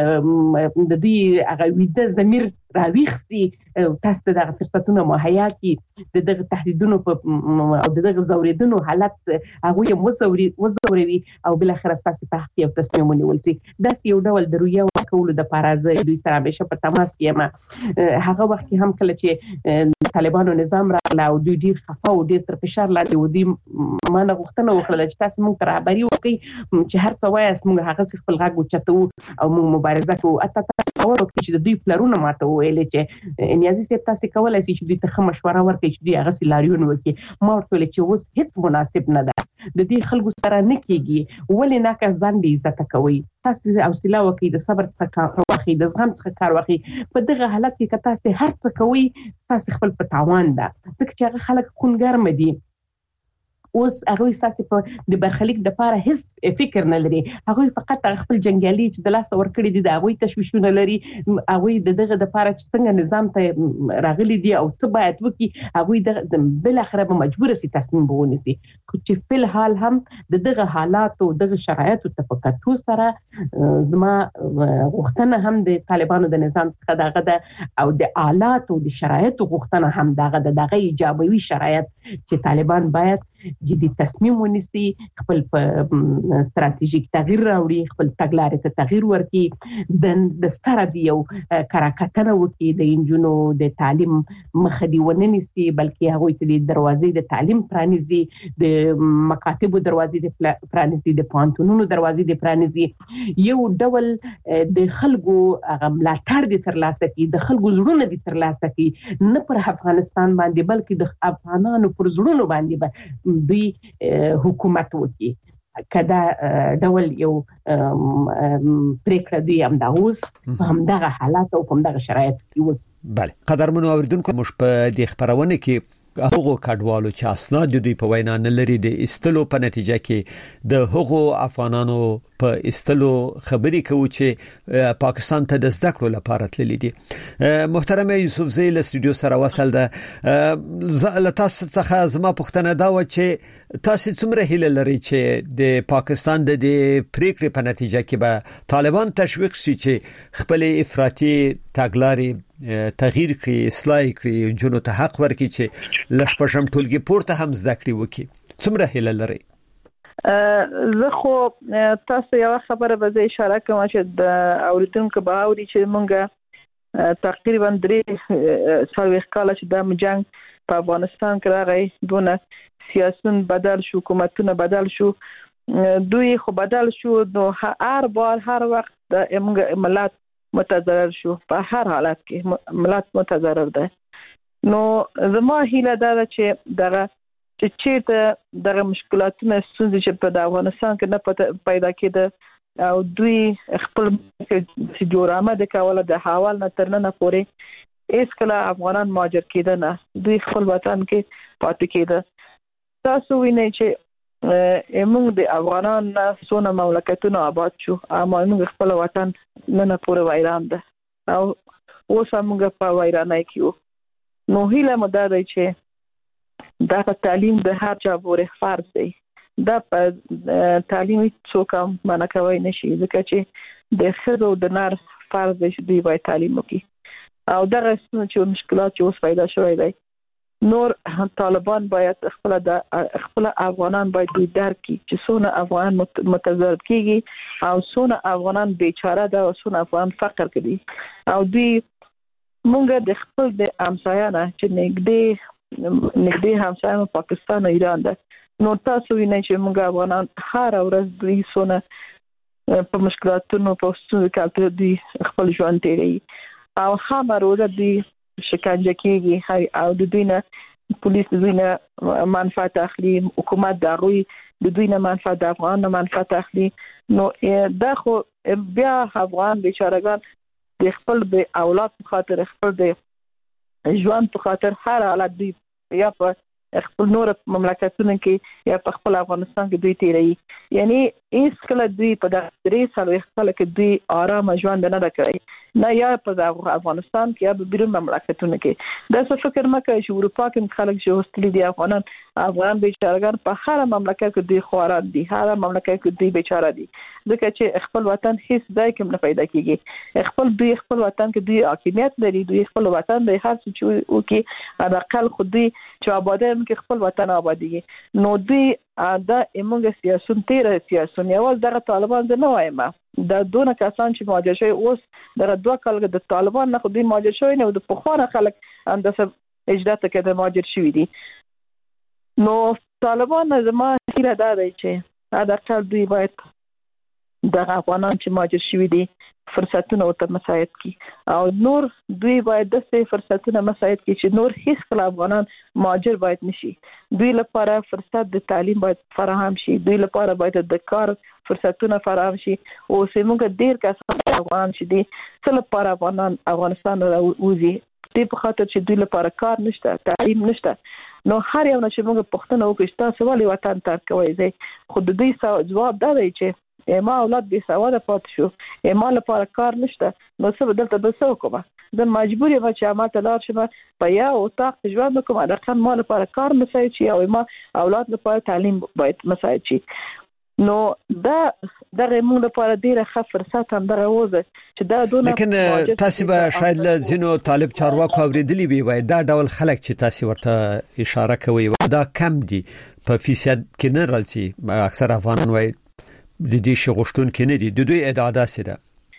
د دې هغه ویده ضمیر راويخسي تاسو ته دغه فرصتونه مهیا کی د دغه تهدیدونو او دغه زوریدونو حالت هغه وزوري او بل اخر تاسو په حق یو تصمیم ونیول سي دا یو ډول درویه کول د پارازه دوی سره به په تماس کې ما هغه وخت هم کله چې طالبانو نظام راغله او دوی ډیر خفه او ډیر تر فشار لاندې ودی ما نه غوښتنه وکړه چې تاسو موږ ته رهبري وکړي چې هر څه وایي موږ هغه خپل غږ وچتو او موږ مبارزه کوو اته تاسو ورته چې دوی پلرونه ماته ویل چې نیازي سي تاسو کولای شئ چې دوی ته مشوره ورکړي چې دوی هغه سلاریون وکړي ما ورته چې اوس هیڅ مناسب نه ده د دې خلکو سره نه کیږي ولې نه که ځان دې عزت کوي تاسو حوصله وکړئ د صبر څخه کار واخلئ د زغم څخه کار واخلئ په دغه حالت کې که تاسو هر څه کوي تاسو خپل په تاوان ده ځکه چې هغه خلک خونګرم دي اوس هغه تاسو په د برخلیک د پاره هیڅ فکر نه لري هغه فقط خپل جنگیالي چې د لاس ورکړي دي د هغه تشویشونه لري هغه دغه د پاره چې څنګه نظام ته راغلي دي او څه باید وکي هغه د بل اخره به مجبور سي تصمیم بونیسي چې په حال هم دغه حالات او دغه شرایط او تفکاتو سره زما غوښتنه هم د طالبانو د نظام څخه دغه او د آلات او د شرایط غوښتنه هم دغه ایجابوي شرایط چې طالبان باید جدي تصمیم ونیسي خپل ستراتیژیک تغییر راوړي خپل تګلارې ته تغییر ورکړي د ستاره دی یو کراکټنه وکړي د انجونو د تعلیم مخه دی ونیسي بلکې هغه ته د دروازې د تعلیم پرانیزي د مکاتبو دروازې د پرانیزي د پانتونونو دروازې د پرانیزي یو ډول د خلکو هغه ملاتړ دي ترلاسه کړي د خلکو زړونه دي ترلاسه کړي نه پر افغانستان باندې بلکې د افغانانو پر زړونو باندې دوی حکومت وکړي کدا ډول یو پریکړه دی هم دا اوس هم دغه حالات او هم دغه شرایط یو بله قدرمنو اوریدونکو مش په دې خبرونه کې هغه کډوالو چې اسناد د دوی په وینا نه لري د استلو په نتیجه کې د هغو افغانانو په استلو خبري کوي چې پاکستان ته د زده کړو لپاره تللي دي. محترم یوسف زیل استودیو سره وصل ده تاسو څخه زما پوښتنه دا و چې تاسو څومره هیله لري چې د پاکستان د پریکړې په نتیجه کې به طالبان تشویق شي چې خپل افراطي تګلارې تغییر کړي اصلاح کړي جنو ته حق ورکړي چې لښپشم ټولګي پورته هم زده کړي وکړي څومره هیله لري؟ زه خو تاسو یو خبره به اشاره کوم چې د اوریدونکو به اوري چې مونږه تقریبا 3 سالويخ کال چې د جنگ په افغانستان کې راغی دونه سیاستون بدل شو حکومتونه بدل شو دوی خو بدل شو نو هر بار هر وخت د ملت متضرر شو په هر حالت کې ملت متضرر ده نو زما هیله ده چې دغه چې دغه مشکلاتونه ستونزې چې په افغانستان کې نه پیدا کېده او دوی خپل سیډورامه د کوله د حوال نه ترنه پورې اس کله افغانان مهاجر کېده نه دوی خپل وطن کې پاتې کېده تاسو وینئ چې موږ د افغانان سونه مملکتونه آباد شو اما موږ خپل وطن نه پورې وایران ده او اوس موږ په وایرانای کې نو هیله مو ده چې دا تعلیم د هر چا پورې فرض دی دا په تعلیم څوک هم منع کوي نشي ځکه چې د ښځو د نر فرض دی چې دوی باید تعلیم وکړي او دغه څه مشکلات چې اوس پیدا شوی دی نور طالبان باید خپل افغانان باید دوی درک کړي چې څونه افغان متضرر کیږي او څونه افغانان بیچاره ده او څونه افغان فقر کوي او دوی مونږ د خپل د همسایانه چې نږدې همسایه پاکستان او ایران ده نو تاسو وینئ چې موږ افغانان هر ورځ دوی څونه په مشکلاتونو په ستونزو کې دوی خپل ژوند تیروي او هغه روزه دوی شکنجه کیږي او د دوی نه پولیس دوی نه منفعت اخلي حکومت د دوی نه منفعت د افغان نه منفعت اخلي نو دا خو بیا افغان بیچارهګان د خپل به اولاد په خاطر خپل د ژوند په خاطر هر حالت دی یا په خپل نور مملکتونو کې یا په خپل افغانستان کې دوی تیري یعنی هیڅ کله دوی په دغه 3 سال وختل کې دوی آرام ژوند نه کړی نه یا په افغانستان کې یا په بیرون مملکتونو کې دا څه فکر مکه چې اروپا کې خلک چې هوستلي دي افغان بیچارهګان په هر مملکت کې دوی خواران دي هر مملکت کې دوی بیچاره دي ځکه چې خپل وطن هیڅ ځای کې نه پیدا کیږي خپل وطن کې دوی حاکمیت لري دوی خپل وطن د هر څه چې وکي د اقل خودي چې آباده هم کې خپل وطن آبادیږي نو دوی دا موږ سیاسون یوال دغه طالبان نه وایم دا دونه کسان چې مهاجر شوی اوس دغه 2 کال د طالبان نه خو دوی مهاجر شوی نه د پخوانه خلک اندسه اجداد کې د مهاجر شوی دي نو طالبان زما هیله دا دی چې دا اقل دوی باید دغه افغانان چې مهاجر شوی دي فرصتونه او مساعد کی او نور دوی باید د څه فرصتونه مساعد کی چې نور هیڅ کله افغانان مهاجر باید نشي دوی لپاره فرصت د تعلیم باید فراهم شي دوی لپاره باید د کار فرصتونه فراهم شي او سیمه ډیر کسان افغان شي دي څل لپاره افغانستان راوځي دې په خاطر چې دوی لپاره کار نشته تعلیم نشته نو هر یو چې موږ پښتنه وکړو تاسو ولې وطن ترک کوي زه خود دې جواب دا دی چې ما اولاد به سواده پات شو ما لپاره کار نشته نو څه بدلته به څه کومه د مجبورې ما چې ما ته لار شم په یا او تاق ژوند کوم د رقم ما لپاره کار مساعد شي او ما اولاد لپاره تعلیم باید مساعد شي نو دا دغه موږ لپاره ډیره ښه فرصت هم دغه وځي چې دا دونه لیکن تاسو به شاید زینو طالب چارواکو اوریدلی وي دا ډول خلک چې تاسو ورته اشاره کوي دا کم دي په فیصد کې نه راځي اکثر افغانان وایي د دې شغشتون کې نه دي د دوی ادعا سره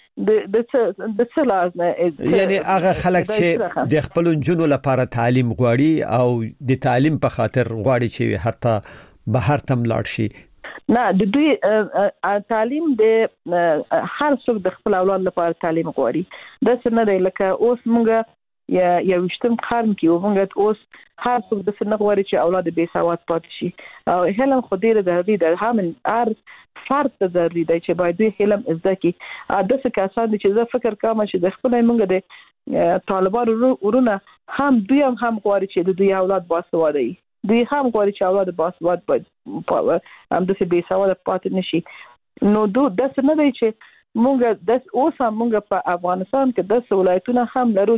د څه لازمه یعنی هغه خلک چې د خپل جنونو لپاره تعلیم غواړي او د تعلیم په خاطر غواړي چې حتی بهر تم لاړ شي نه د دوی تعلیم د هر څوک د خپل اولاد لپاره تعلیم غواړي د څه نه دی لکه اوس موږ یا وشتم قرن کې ومنګت اوس هر څوک د څه نه غواړي چې اولاد به سواد پاتې شي او هلم خو ډیره د دې د همن ار فرد ته ضروري دی چې باید علم زده کی د څه کسان چې زه فکر کوم چې د خپل موږ د طالبان ورونه هم دوی هم غواړي چې د دوی اولاد باسواده وي دوی هم غواړي چې اولاد باسواده باید هم د څه به سواد پاتې نشي نو د څه نه دی چې موږ د اوس هم موږ په افغانستان کې د ولایتونو هم لرو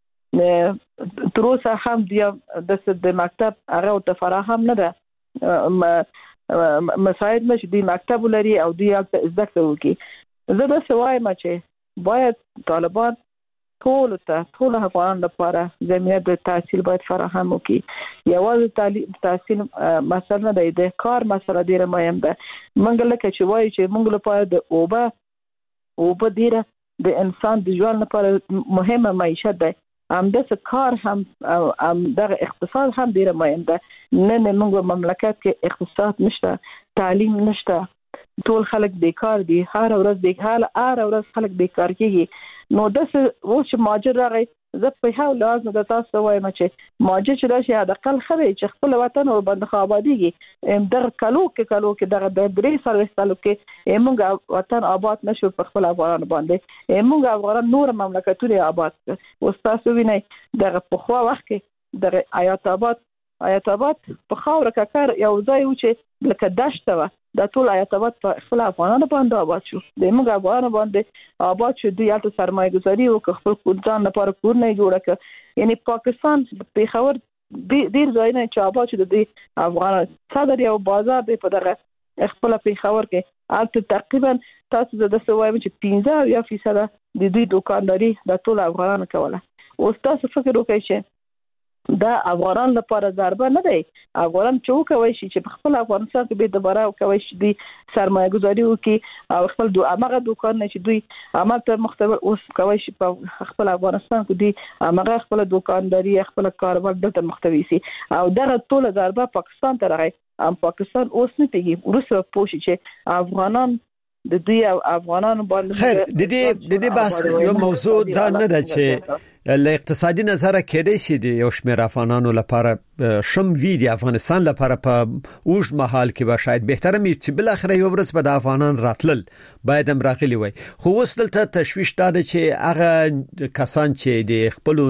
چې تر اوسه هم د مکتب هغه ته فراهم نه ده مساعد نشي دی مکتب لري او دی زده کوي زه د سوای ما چې باید طالبان ټول افغان لپاره زمینه د تحصیل باید فراهم وکړي یوازې تعلیم تحصیل مثلا د کار مسله ډیره مهم ده منګ لکه چې وایي چې موږ لپاره د اوبه ډیره د انسان د ژوند لپاره مهمه معیشت ده د کار هم دغه اقتصاد هم ډیره مهم ده نه موږ مملکت کې اقتصاد نشته تعلیم نشته ټول خلک بیکار دي هر ورځ خلک بیکار کیږي نو د اوس ماجر راغی زه په هاو لازم د تاسو وایم چې ماجر چې راشي د اقل خبرې چې خپل وطن او بند خاباديږي دغه کلو کې دغه د 3 سال وستلو کې موږ وطن آباد نشو په خپل افغان باندې موږ افغان نور مملکتونه آباد او تاسو وینئ دغه په خوا وخت کې د آیات آباد په خاور ککر یو ځای و چې لکه دشت و د ټول آیات آباد په خپل افغانانو باندې آباد شو د موږ افغانانو باندې آباد شو د یالته سرمایه گذاري او خپل ځان لپاره کور نه جوړ کړ یعنی پاکستان په خاور ډیر ځایونه چې آباد شو د افغان صدر یو بازار دی په دغه خپل په خاور کې البته تقریبا تاسو د سوای چې 15% د دوی دکانداري د ټول افغانانو کوله او تاسو فکر وکړئ چې دا افغانان لپاره ضربه نه دی افغانان چې کوي چې په خپل افغانستان کې به دوباره کوي چې دوی سرمایه گذاري وکړي او خپل هغه دکان نه چې دوی عملته مختبر اوس کوي چې په خپل افغانستان کې دوی هغه خپل دکانداري خپل کاروبار دلته مختوي سي او دغه ټول ضربه پاکستان ته راغی پاکستان اوس نه پیږي روسو پوښي چې افغانان د دوی افغانانو باندې خیر د دې بحث یو موضوع دا نه ده چې له اقتصادي نظره کېدای شي د یو شمېر افغانانو لپاره شم وی دی افغانستان لپاره په اوږد مهال کې به شاید بهتره وي چې بل اخر یو ورځ به د افغانان راتلل باید هم راغلي وي خو اوس دلته تشویش دا ده چې هغه کسان چې د خپل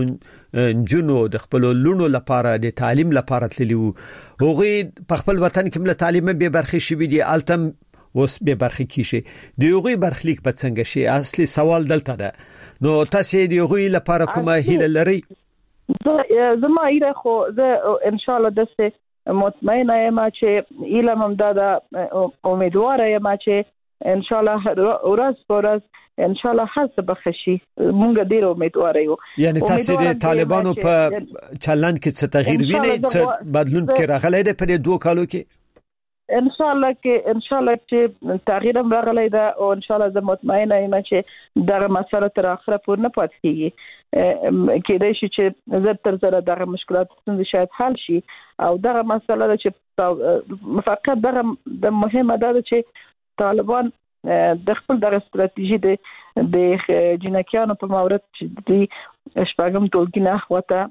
جنو د خپل لونو لپاره د تعلیم لپاره تللی وو هغه په خپل وطن کې مل تعلیم به برخه شي دي التم اوس به برخه کیږي د یوغي برخلیک په څنګه شي اصلي سوال دلته ده نو تاسو د یوغي لپاره کومه هیله لري زما ایره خو زه ان شاء الله دسه مطمئنه یم چې علم هم دا امیدواره یم چې ان شاء الله ورځ په ورځ ان شاء الله هڅه بخشي مونږ ډیر امیدواره یو یعنی تاسو د طالبانو په چلند کې څه تغییر وینئ څه بدلون کې راغلی دی په 2 کالو کې ان شاء الله چې تغییر هم راغلی دا او ان شاء الله زه مطمئنه یم چې دغه مسله تر اخره پورې نه پاتې کیږي کېدای شي چې زر تر زر دغه مشکلات څنګه شاید حل شي او دغه مسله چې فقط دغه د مهمه ده چې طالبان د خپل دغه ستراتیژي د جنکیانو په مورد چې د شپږم ټولګي نه وته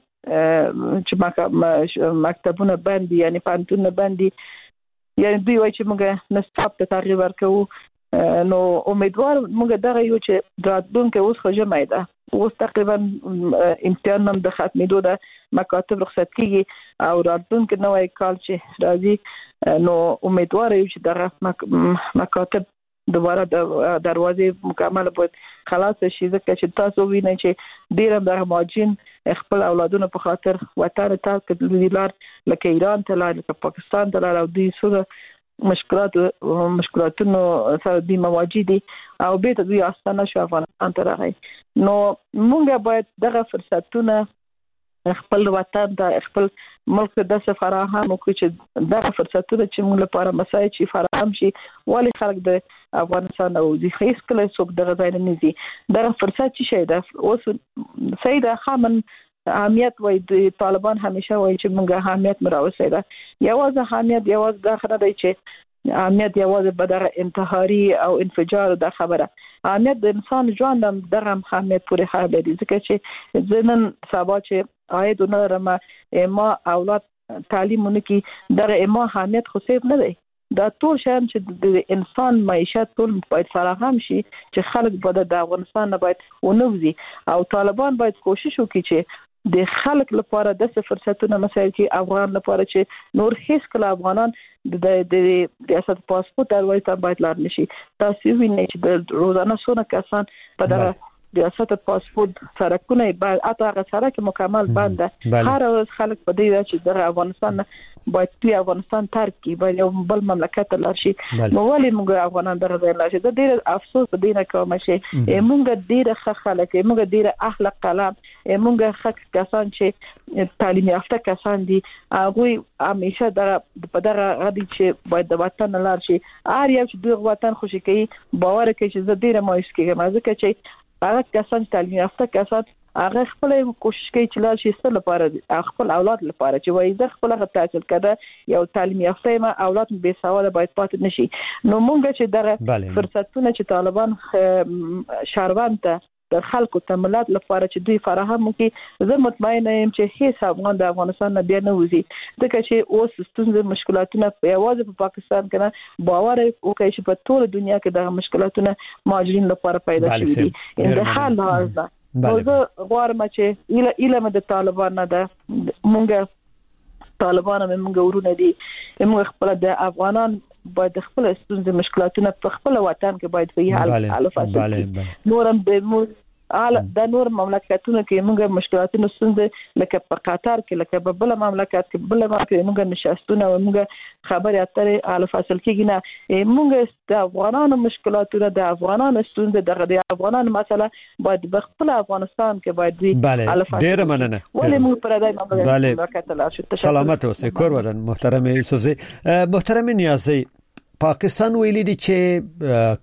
چې مکتبونه باندې یعنی پانتونه باندې یعنی دوی وایي چې موږ نستاپ ته تغییر ورکوو نو امیدوار موږ دغه یو چې راتلونکي اوس خو جمعه ده اوس تقریبا امتحان هم د ختمېدو ده مکاتب رخصت کیږي او راتلونکي نوې کال چې راځي نو امیدوار یو چې دغه مکاتب دوباره د دروازې مکمل بود خلاص شي ځکه چې تاسو وینئ چې ډیر د ماجین خپل اولادونو په خاطر وطن ته کډلې لار لکه ایران ته لار لکه پاکستان ته لار او دوی سره مشکلاتونو سره د مواجهدي او به ته دوی استانه شو افغانستان ته راغی نو موږ باید دغه فرصتونه خپل وطن د خپل ملک د فراهم وکړي چې دغه فرصتونه چې موږ لپاره مساعد شي فراهم شي ولی خلک د افغانستان او د هیڅ کله څوک دغه ځای نه نيزي دغه فرصت چې شي د اوس سید خامن اهمیت وای د طالبان همیشه وای چې موږ اهمیت مراوسه ده یوازې اهمیت یوازې داخله دی چې اهمیت یوازې به دغه انتحاري او انفجار د خبره اهمیت د انسان ژوند هم دغه اهمیت پورې خاله دي ځکه چې ځنن سبا چې آید نرمه ما اولاد تعلیمونه کې دغه ما اهمیت خو سیب نه دی دا ټول شان چې د انسان معیشت ټول باید فراهم شي چې خلک به د افغانستان نه باید ونوځي او طالبان باید کوشش وکړي چې د خلک لپاره د فرصتونو مسایل کې افغان لپاره چې نور هیڅ کله افغانان د ریاست پاسپورت دروازه ته باید لار نشي تاسو وینئ چې د روزانه څونه کسان په دغه ریاست پاسپورت سرکونه باید اته سرک مکمل بند هر ورځ خلک په دې چې د افغانستان باید په افغانستان ترک کی باید یو بل مملکت لار شي نو ولې موږ افغانان درځي لار شي د ډېر افسوس په دې نه کوم شي موږ ډېر ښه خلک موږ ډېر اهل قلم موږ ښه کسان چې تعلیم یافته کسان دي هغه همیشه په دغه غدي چې باید د وطن لار شي هر یو چې د وطن خوشي کوي باور کوي چې زه ډېر مایوس کېږم ځکه چې هغه کسان تعلیم یافته کسان هغه خپل کوشش کوي چې لار شي ستل لپاره خپل اولاد لپاره چې وایي زه خپل غو تحصیل کړه یو تعلیم یافته ما اولاد به سواله باید پاتې نشي نو مونږ چې دغه فرصتونه چې طالبان شهروند ته د خلکو تملات لپاره چې دوی فراهم وکړي زه مطمئنه یم چې هیڅ افغان د افغانستان نه بیا نه وځي ځکه چې اوس ستونزې مشکلاتونه په یوازې په پاکستان کې نه باور وکړي چې په ټول دنیا کې د مشکلاتونه مهاجرین لپاره پیدا شوي دي د حال لحاظ نو زه غواړم چې علم د طالبان نه ده مونږ طالبان موږ ورونه دي موږ خپل د افغانان باید خپل ستونزې مشکلاتونه په خپل وطن کې باید په حل فاصله نورم د نور مملکتونو کې موږ مشکلاتونه ستونزې لکه په قطر کې لکه په بل مملکت کې بل موږ نشستونه او موږ خبرې اترې حل فاصله کې نه موږ د افغانانو مشکلاتونه د افغانانو ستونزې د افغانانو مسله باید په خپل افغانستان کې باید حل فاصله ډیر مننه ولې موږ پر دای مملکت لا شو سلامت اوسئ کور ودان محترم یوسفزی محترم نیازی پاکستان ویلي دي چې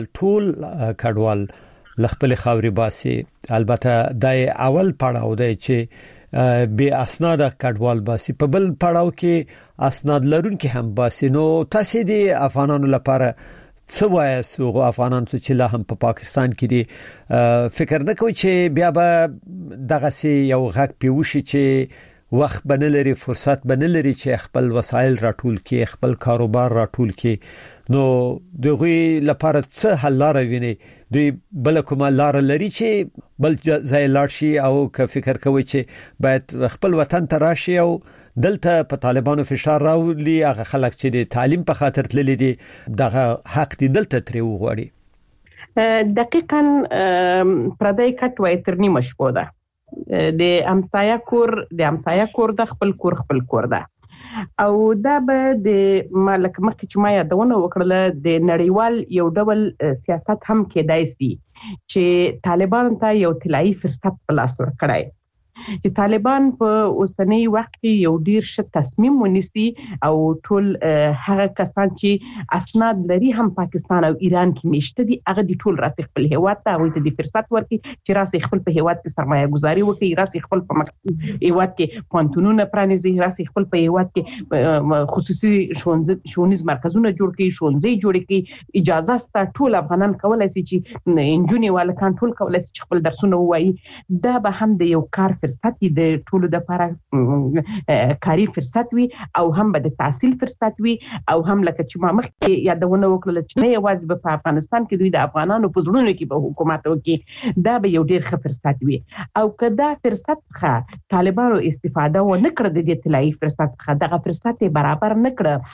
کډوال لخپل خاوري باسي البته د اول پړاو دی چې به اسناد کډوال باسي په بل پړاو کې اسناد لرونکي هم باسي نو تاسو د افغانانو لپاره څه وایي سو افغانان چې لا هم په پاکستان کې دي فکر نه کوي چې بیا به دغه سي یو غږ پیوشي چې وخت بنلري فرصت بنلري چې خپل وسایل راټول کې خپل کاروبار راټول کې نو دغه لپاره څه حل لاره ویني دوی بل کومه لار لري چې بل ځای لاړ شي او که فکر کوي چې باید خپل وطن ته راشي او دلته په طالبانو فشار راولي هغه خلک چې د تعلیم په خاطر تللي دي دغه حق دي دلته تری وغواړي دقیقاً پردای کټ وای تر نیمه شپه ده د امسایا کور د خپل کور ده او دا به د مالک مخکې چې ما یادونه وکړله د نړیوال یو ډول سیاست هم کېدای شي چې طالبان ته یو طلایی فرصت په لاس ورکړي چې طالبان په اوسنۍ وخت کې یو ډیر ښه تصمیم ونیسي او ټول هغه کسان چې اسناد لري هم پاکستان او ایران کې میشته دي هغه د ټول راځي خپل هیواد ته او د فرصت ورکړي چې راځي خپل په هیواد کې سرمایه گذاري وکړي راځي خپل په هیواد کې پونتونونه پرانیزي راځي خپل په هیواد کې خصوصي ښوونیز مرکزونه جوړ کړي ښوونځي جوړ کړي اجازه ست ټول افغانان کولای شي چې انجونی والکان ټول کولای شي خپل درسونه وایي دا به هم د یو کار فرصت د ټولو د لپاره کاری فرصت وي او هم به د تحصیل فرصت وي او هم لکه چې ما مخکې یادونه وکړه چې نه یوازې په افغانستان کې دوی د افغانانو په زړونو کې به حکومت وکړي دا به یو ډیر ښه فرصت وي او کدا فرصت څخه طالبانو استفاده و نه کړ د دې طلایی فرصت څخه دغه فرصت برابر نه کړ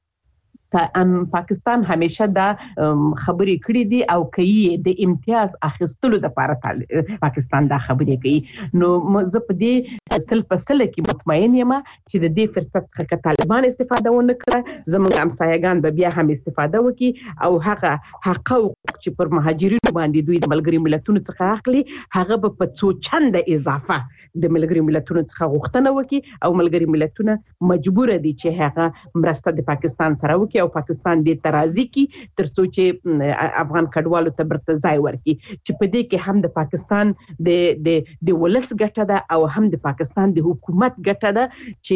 پاکستان همیشه دا خبرې کړې دي او کوي د امتیاز اخیستلو لپاره پاکستان دا خبرې کوي نو زه په دې سل کې مطمئن یم چې د دې فرصت څخه طالبان استفاده ونه کړه زموږ همسایگان به بیا هم استفاده وکړي او هغه حقوق چې پر مهاجرینو باندې دوی د ملګری ملتونو څخه اخلي هغه به په څو چنده اضافه د ملګری ملتونو څخه غوښتنه وکړي او ملګری ملتونه مجبور دي چې هغه مرسته د پاکستان سره وکړي او پاکستان دې ترازی کی ترڅو چې افغان کډوالو ته برته ځای ورکړي چې په دې کې هم د پاکستان د ولس ګټه ده او هم د پاکستان د حکومت ګټه ده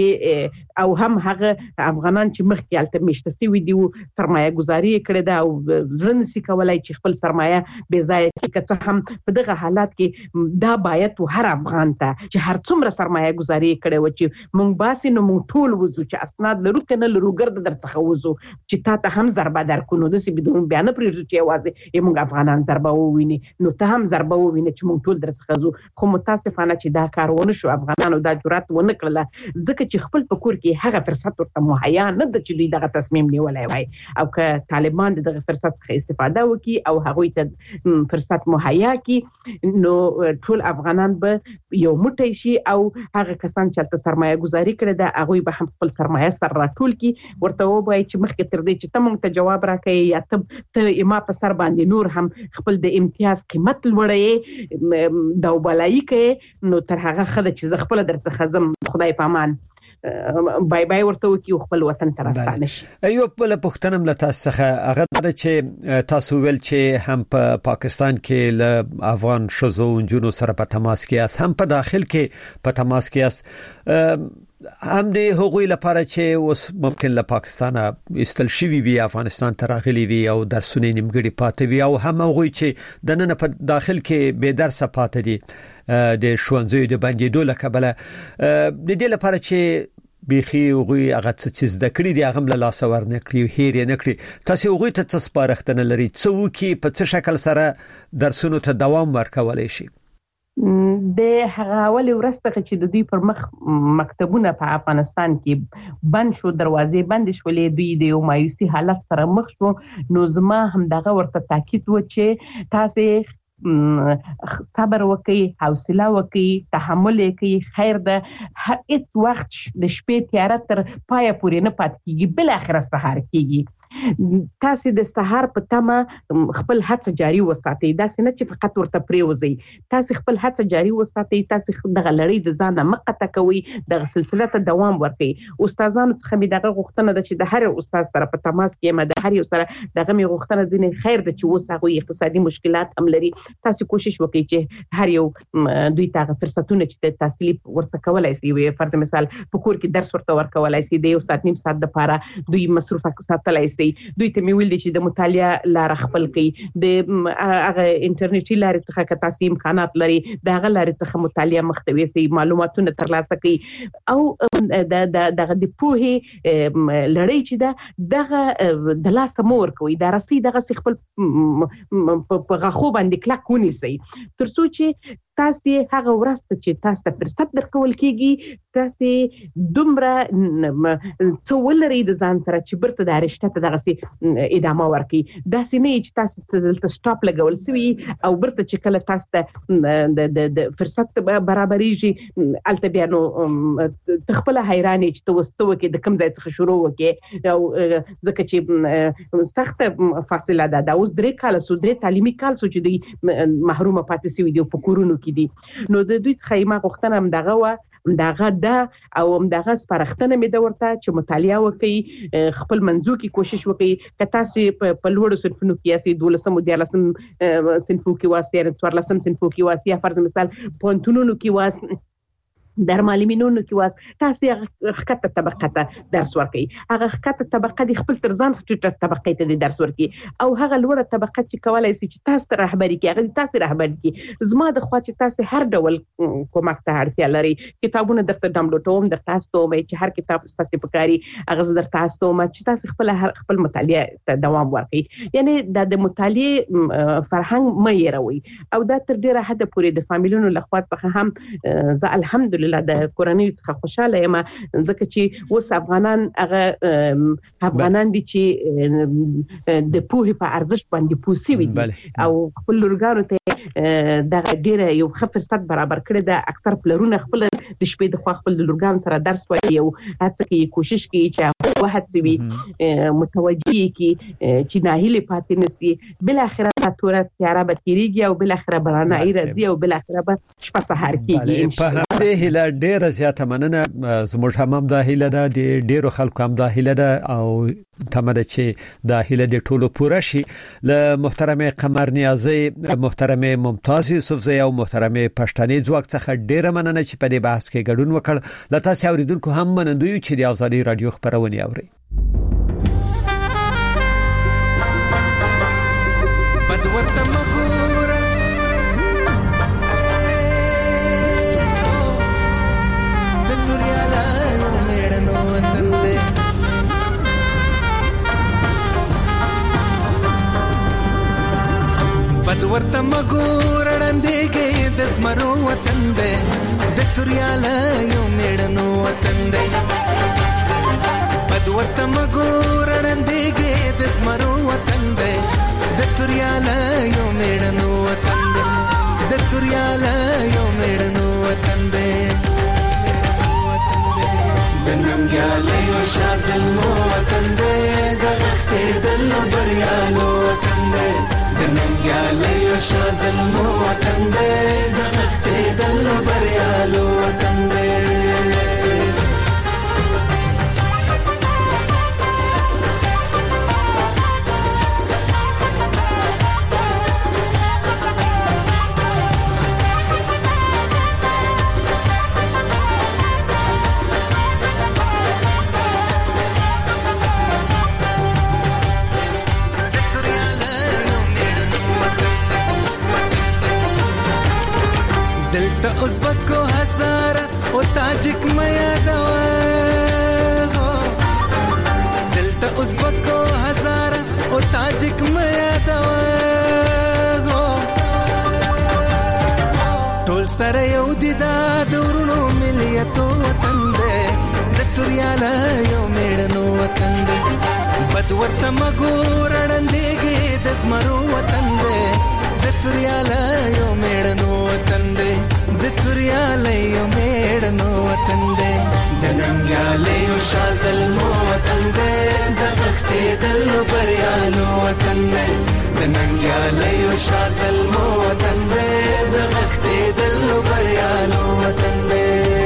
چې او هم هغه افغانان چې مخکې الته میشته سوي دي سرمایه گذاري کړې ده او ځرن سي کولای چې خپل سرمایه بې ځای کې کڅ هم په دغه حالات کې دا باید هر افغان ته چې هر څومره سرمایه گذاري کړې و چې مونږ باسي نو مونږ ټول وځو چې اسناد لرو کنه لرو ګرد درڅخه وځو چې تا ته هم ضربه درکو نو د سی بدون بیان پرې چې یوازې موږ افغانان ضربه وویني نو ته هم ضربه وویني چې موږ ټول درڅخه زو خو متاسفانه چې دا کار ونه شو افغانانو دا جرأت ونه کړل ځکه چې خپل په کور کې هغه فرصت ورته مهیا نه د چې دوی دغه تصمیم نیولای وای او که طالبان دغه فرصت څخه استفاده وکړي او هغه ته فرصت مهیا کړي نو ټول افغانان به یو موټی شي او هغه کسان چې سرمایه گذاري کړي دا هغه به هم خپل سرمایه سره راټول کړي ورته وایي چې مخکې تر دې چې ته مونږ ته جواب راکړې یا ته ما په سر باندې نور هم خپل د امتیاز قیمت لوړې دا وبلای کې نو تر هغه خدای چې ز خپل درته خزم خدای پامان بای بای ورته وکي خپل وطن ته راستانه شي ایو په پښتنم له تاسو څخه هغه چې تاسو ویل چې هم په پاکستان کې له افغان شزو جنونو سره په تماس کې اس هم په داخل کې په تماس کې اس هم د حقوقي لپاره چې اوس ممکن له پاکستان استل شوی وي افغانستان ته راغلي وي او درسونه نیمګړي پاتې وي او هم هغه چې د نن په داخل کې به درس پاتې دي د شوانځي د بندیدو لکبله د دې لپاره چې بيخي وغوي هغه څه د کړی دی هغه له لاس ور نه کړی هیر نه کړی تاسو وغوي ته څه سپارښتنه لري څو کې په څه شکل سره درسونو ته دوام ورکولای شي د هغه اول ورسته چې د دوی پر مخ مکتبونه په افغانستان کې بند شو دروازې بند شولې دوی د یو مایوسي حالت سره مخ شو نو زما هم دغه ورته تاکید و چې تاسو صبر وکي حوصله وکي تحمل وکي خیر ده هیڅ وخت د شپې تیاره تر پای پورې نه پات کیږي بل اخر سحر کیږي تاسو د سحر په تمه خپل هڅه جاری وساتئ دا څنګه چې فقط ورته پریوزي تاسو خپل هڅه جاری وساتئ تاسو دغه لړۍ د ځان مقطع کوي د سلسله ته دوام ورکړي استادانو څخه می دغه غوښتنه ده چې د هر استاد سره په تماس کې ما د هر یو سره دغه می غوښتنه دي خیر ده چې وسغه اقتصادي مشکلات هم لري تاسو کوشش وکړئ چې هر یو دوی ته فرصتونه چې د تحصیل ورته کولای شي فرض مثال په کور کې درس ورته ورکولای شي د یو ساعت نیم ساعت لپاره دوی مصروف ساتلای شي ونیسي. دوی ته مې ویل چې د مطالعه لار خپل کړي، د هغه انټرنیټي لارې څخه که تاسو امکانات لري د هغه لارې څخه مطالعه مختوي سي، معلوماتونه ترلاسه کړي او د پوهې لړۍ چې دغه د لاس مور کوي دا راسي دغه خپل په غاخو باندې کلک ونیسي، ترڅو چې تاسو هغه ورسته چې تاسو ته فرصت درکول کیږي تاسو دومره څولري د ځان سره چې برته د رشته ته دغه ادامه ورکړي. دا سینه چې تاسو دلته سټاپ لګول سوي او برته چې کله تاسو ته د فرصت برابرېږي الته بیا نو تخپل حیرانې چې توسو کې د کم ځای څخه شروع وکي او ځکه چې سخت فاصله ده اوس 3 کال سو 3 تعلیمي کال سو چې دی محرومه پاتې سوي دي په کورونو کې دي. نو د دوی څخه ما غوښتنه هم دغه ده او هم دغه سپارښتنه مې د ورته چې مطالعه وکړي، خپل منځو کې کوشش وکړي که تاسو په لوړو صنفونو کې یاستئ 12 14 صنفو کې واسي 14 صنفو کې واسي فرض مثال پونتونونو کې واسي در معلمینونو کې واس تاسو هغه خکته طبقه ته درس ورکړي، هغه خکته طبقه د خپل ترځان خټه طبقه ته درس ورکړي او هغه لوړه طبقه چې کولای شي چې تاسو ته رهبری کوي هغه تاسو رهبری کوي. زما د خوا چې تاسو هر ډول کومک ته اړتیا لري، کتابونه درته ډاونلوډوم در تاسو مې چې هر کتاب تاسو پکاري هغه در تاسو مې چې تاسو خپل مطالعه ته دوام ورکړي. یعنی د مطالعه فرهنګ مې راوي او دا تر ډیره حد پورې د فامیلونو لخوا څخه هم زه الحمدلله د کورنۍ څخه خوشاله یم، ځکه چې اوس افغانان دي چې د پوهې په ارزښت باندې پوسوي دي او خپل لورګانو ته دغه ډیره یو ښه فرصت برابر کړی ده. اکثر پلرونه خپل د شپې د خپل لورګانو سره درس وایي او هڅه کوي کوشش کوي چې وهڅوي متوجي کی چې ناهیله پاتې نشي. بل اخره تورات تیاره به تیریږي او بل اخره برانه راځي او بل اخره به شپه سحر کیږي. په همدې هیله ډیره زیاته مننه. زموږ هم د هیله ده د ډیرو خلکو هم د هیله ده او تمره چې د هیله د ټولو پوره شي. له محترمه قمر نیازی، محترمه ممتاز یوسفزی او محترمه پښتني ځواک څخه ډیره مننه چې په دې بحث کې ګډون وکړ. لته تاسو اوریدونکو هم منندوی چې د ازادي رادیو خبرونه اوري. بدورته مګور د توريالا مېړنو وطن دې بدورته مګور وړاندې کې د زمرو وطن دې د توريالا یو مېړنو وطن دې بدورته مګور وړاندې کې د زمرو وطن دې د توريالا یو مېړنو وطن دې د توريالا یو مېړنو وطن دې د ننګیاله یو شازلمو وطن دې د غختې دلو بریالو وطن دې د ننګیاله یو شازلمو وطن دې د غختې دلو بریالو وطن دې ازبکو هزاره او تاجک میا دوا دلته ازبکو هزاره او تاجک میا دوا ټول سره یو دي دا دورونو مليتو وطن دې د توريالا یو مېړنو وطن دې بدورته مګور وړاندې د زمرو وطن دې د توريالا یو مېړنو وطن دې د توريالا یو مېړنو وطن دې د ننګیاله یو شازلمو وطن دې د غختې دلو بریالو وطن دې د ننګیاله یو شازلمو وطن دې د غختې دلو بریالو وطن دې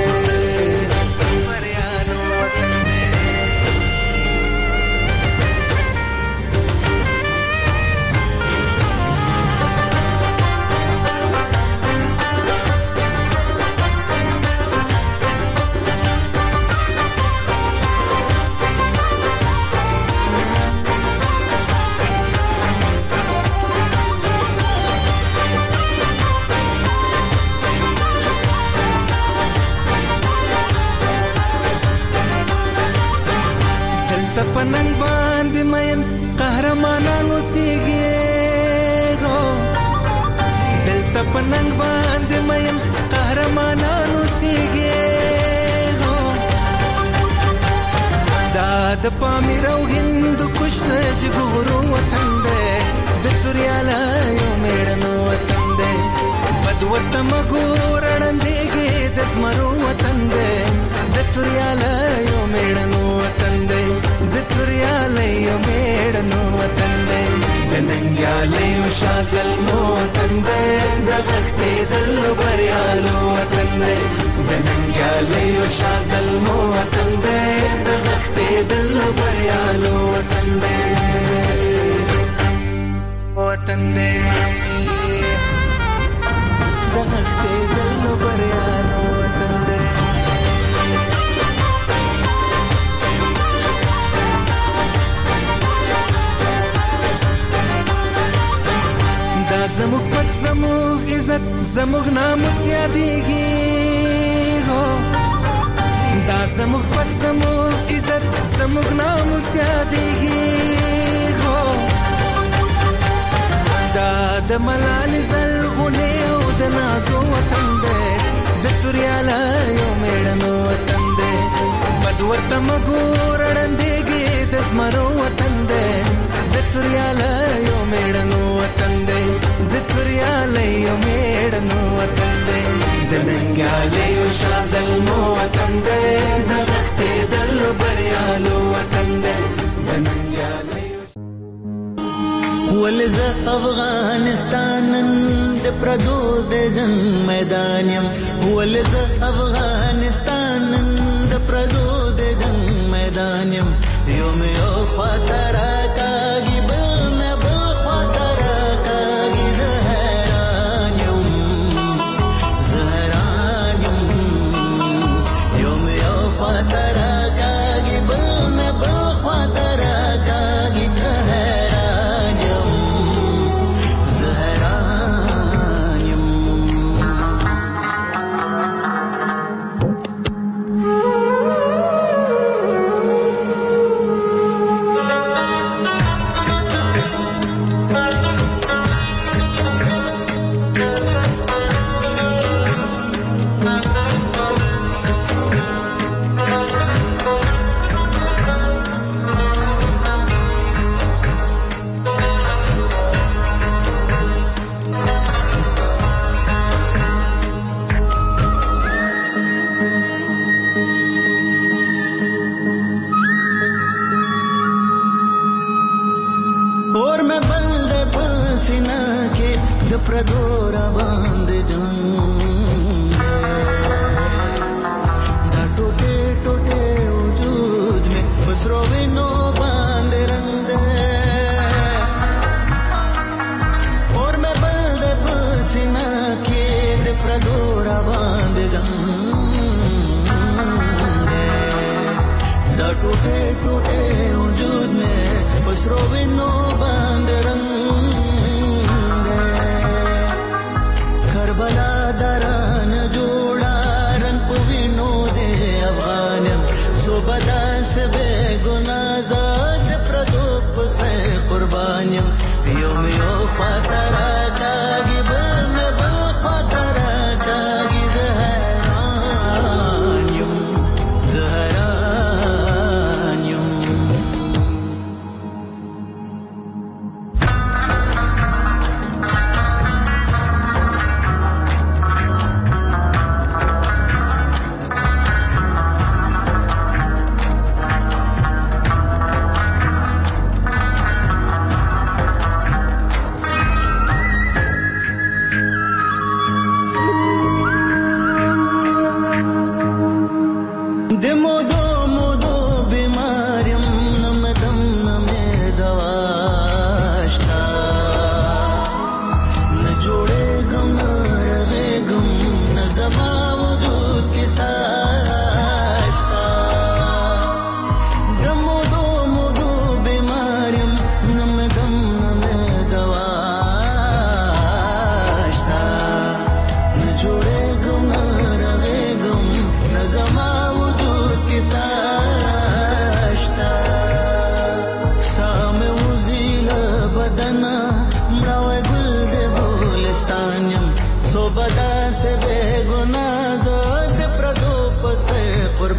پننګ باندې مین قهرمانانو سیږي دلته پننګ باندې مین قهرمانانو سیږي دا د پامیر او هند کشت جګورو وطن دی د توریاله یو میړنو وطن دی بدوته مګورړندېږي د زمرو وطن دی د توریاله یو میړنو وطن دی د توریاله یو میړنو وطن دی د ننګیاله یو شازلمو وطن دی د غښتې دلو بریالو وطن دی د ننګیاله یو شازلمو وطن دی د غښتې دلو بریالو وطن دی وطن دی د غښتې دلو بریالو وطن دی زموږ پت زموږ عزت زموږ ناموس یادېږي دا زموږ پت زموږ عزت زموږ ناموس یادېږي دا د ملالې زرغونې او د نازو وطن دی د توریاله یو میړنو وطن دی بد ورته مګورړندېږي د زمرو وطن دی د توریاله یو میړنو وطن دی د توریاله یو میړنو وطن دی د ننګیاله یو شازلمو وطن دی د غښتې دلو بریالو وطن دی د ننګیاله ولز افغانستان د پردو د جنگ میدان یم ولز افغانستان د پردو د جنگ میدان یم یوم یو خاطر کاږي بل نه بل خاطر کاږي زهران یم یوم یو خاطر کاږي بل نه بل خاطر کاږي پردور باند جنگ دا ٹوٹے ٹوٹے وجود میں بس روینو باند رنگ دے اور میں بلد پسینہ کے دا پردور باند جنگ دا ٹوٹے ٹوٹے وجود میں بس روینو باند رنگ کربلا دران جوڑا رن پوینو دے افغانم صوبدا سے بے گناہ زاد پردوپ سے قربانیم یوم یو خاطرہ کاگی بل میں بل خاطرہ کاگی زہرانیم زہرانیم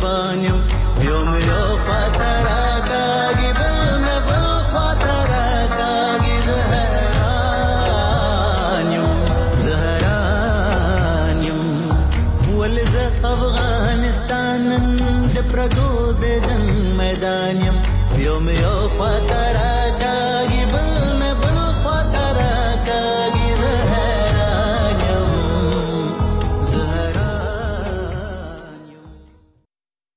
قربانیم یوم یو خاطره کاږي بل مې بل خاطره کاږي زهرانیم ولزه افغانستان د پردو د جنگ میدانیم یوم یو خاطره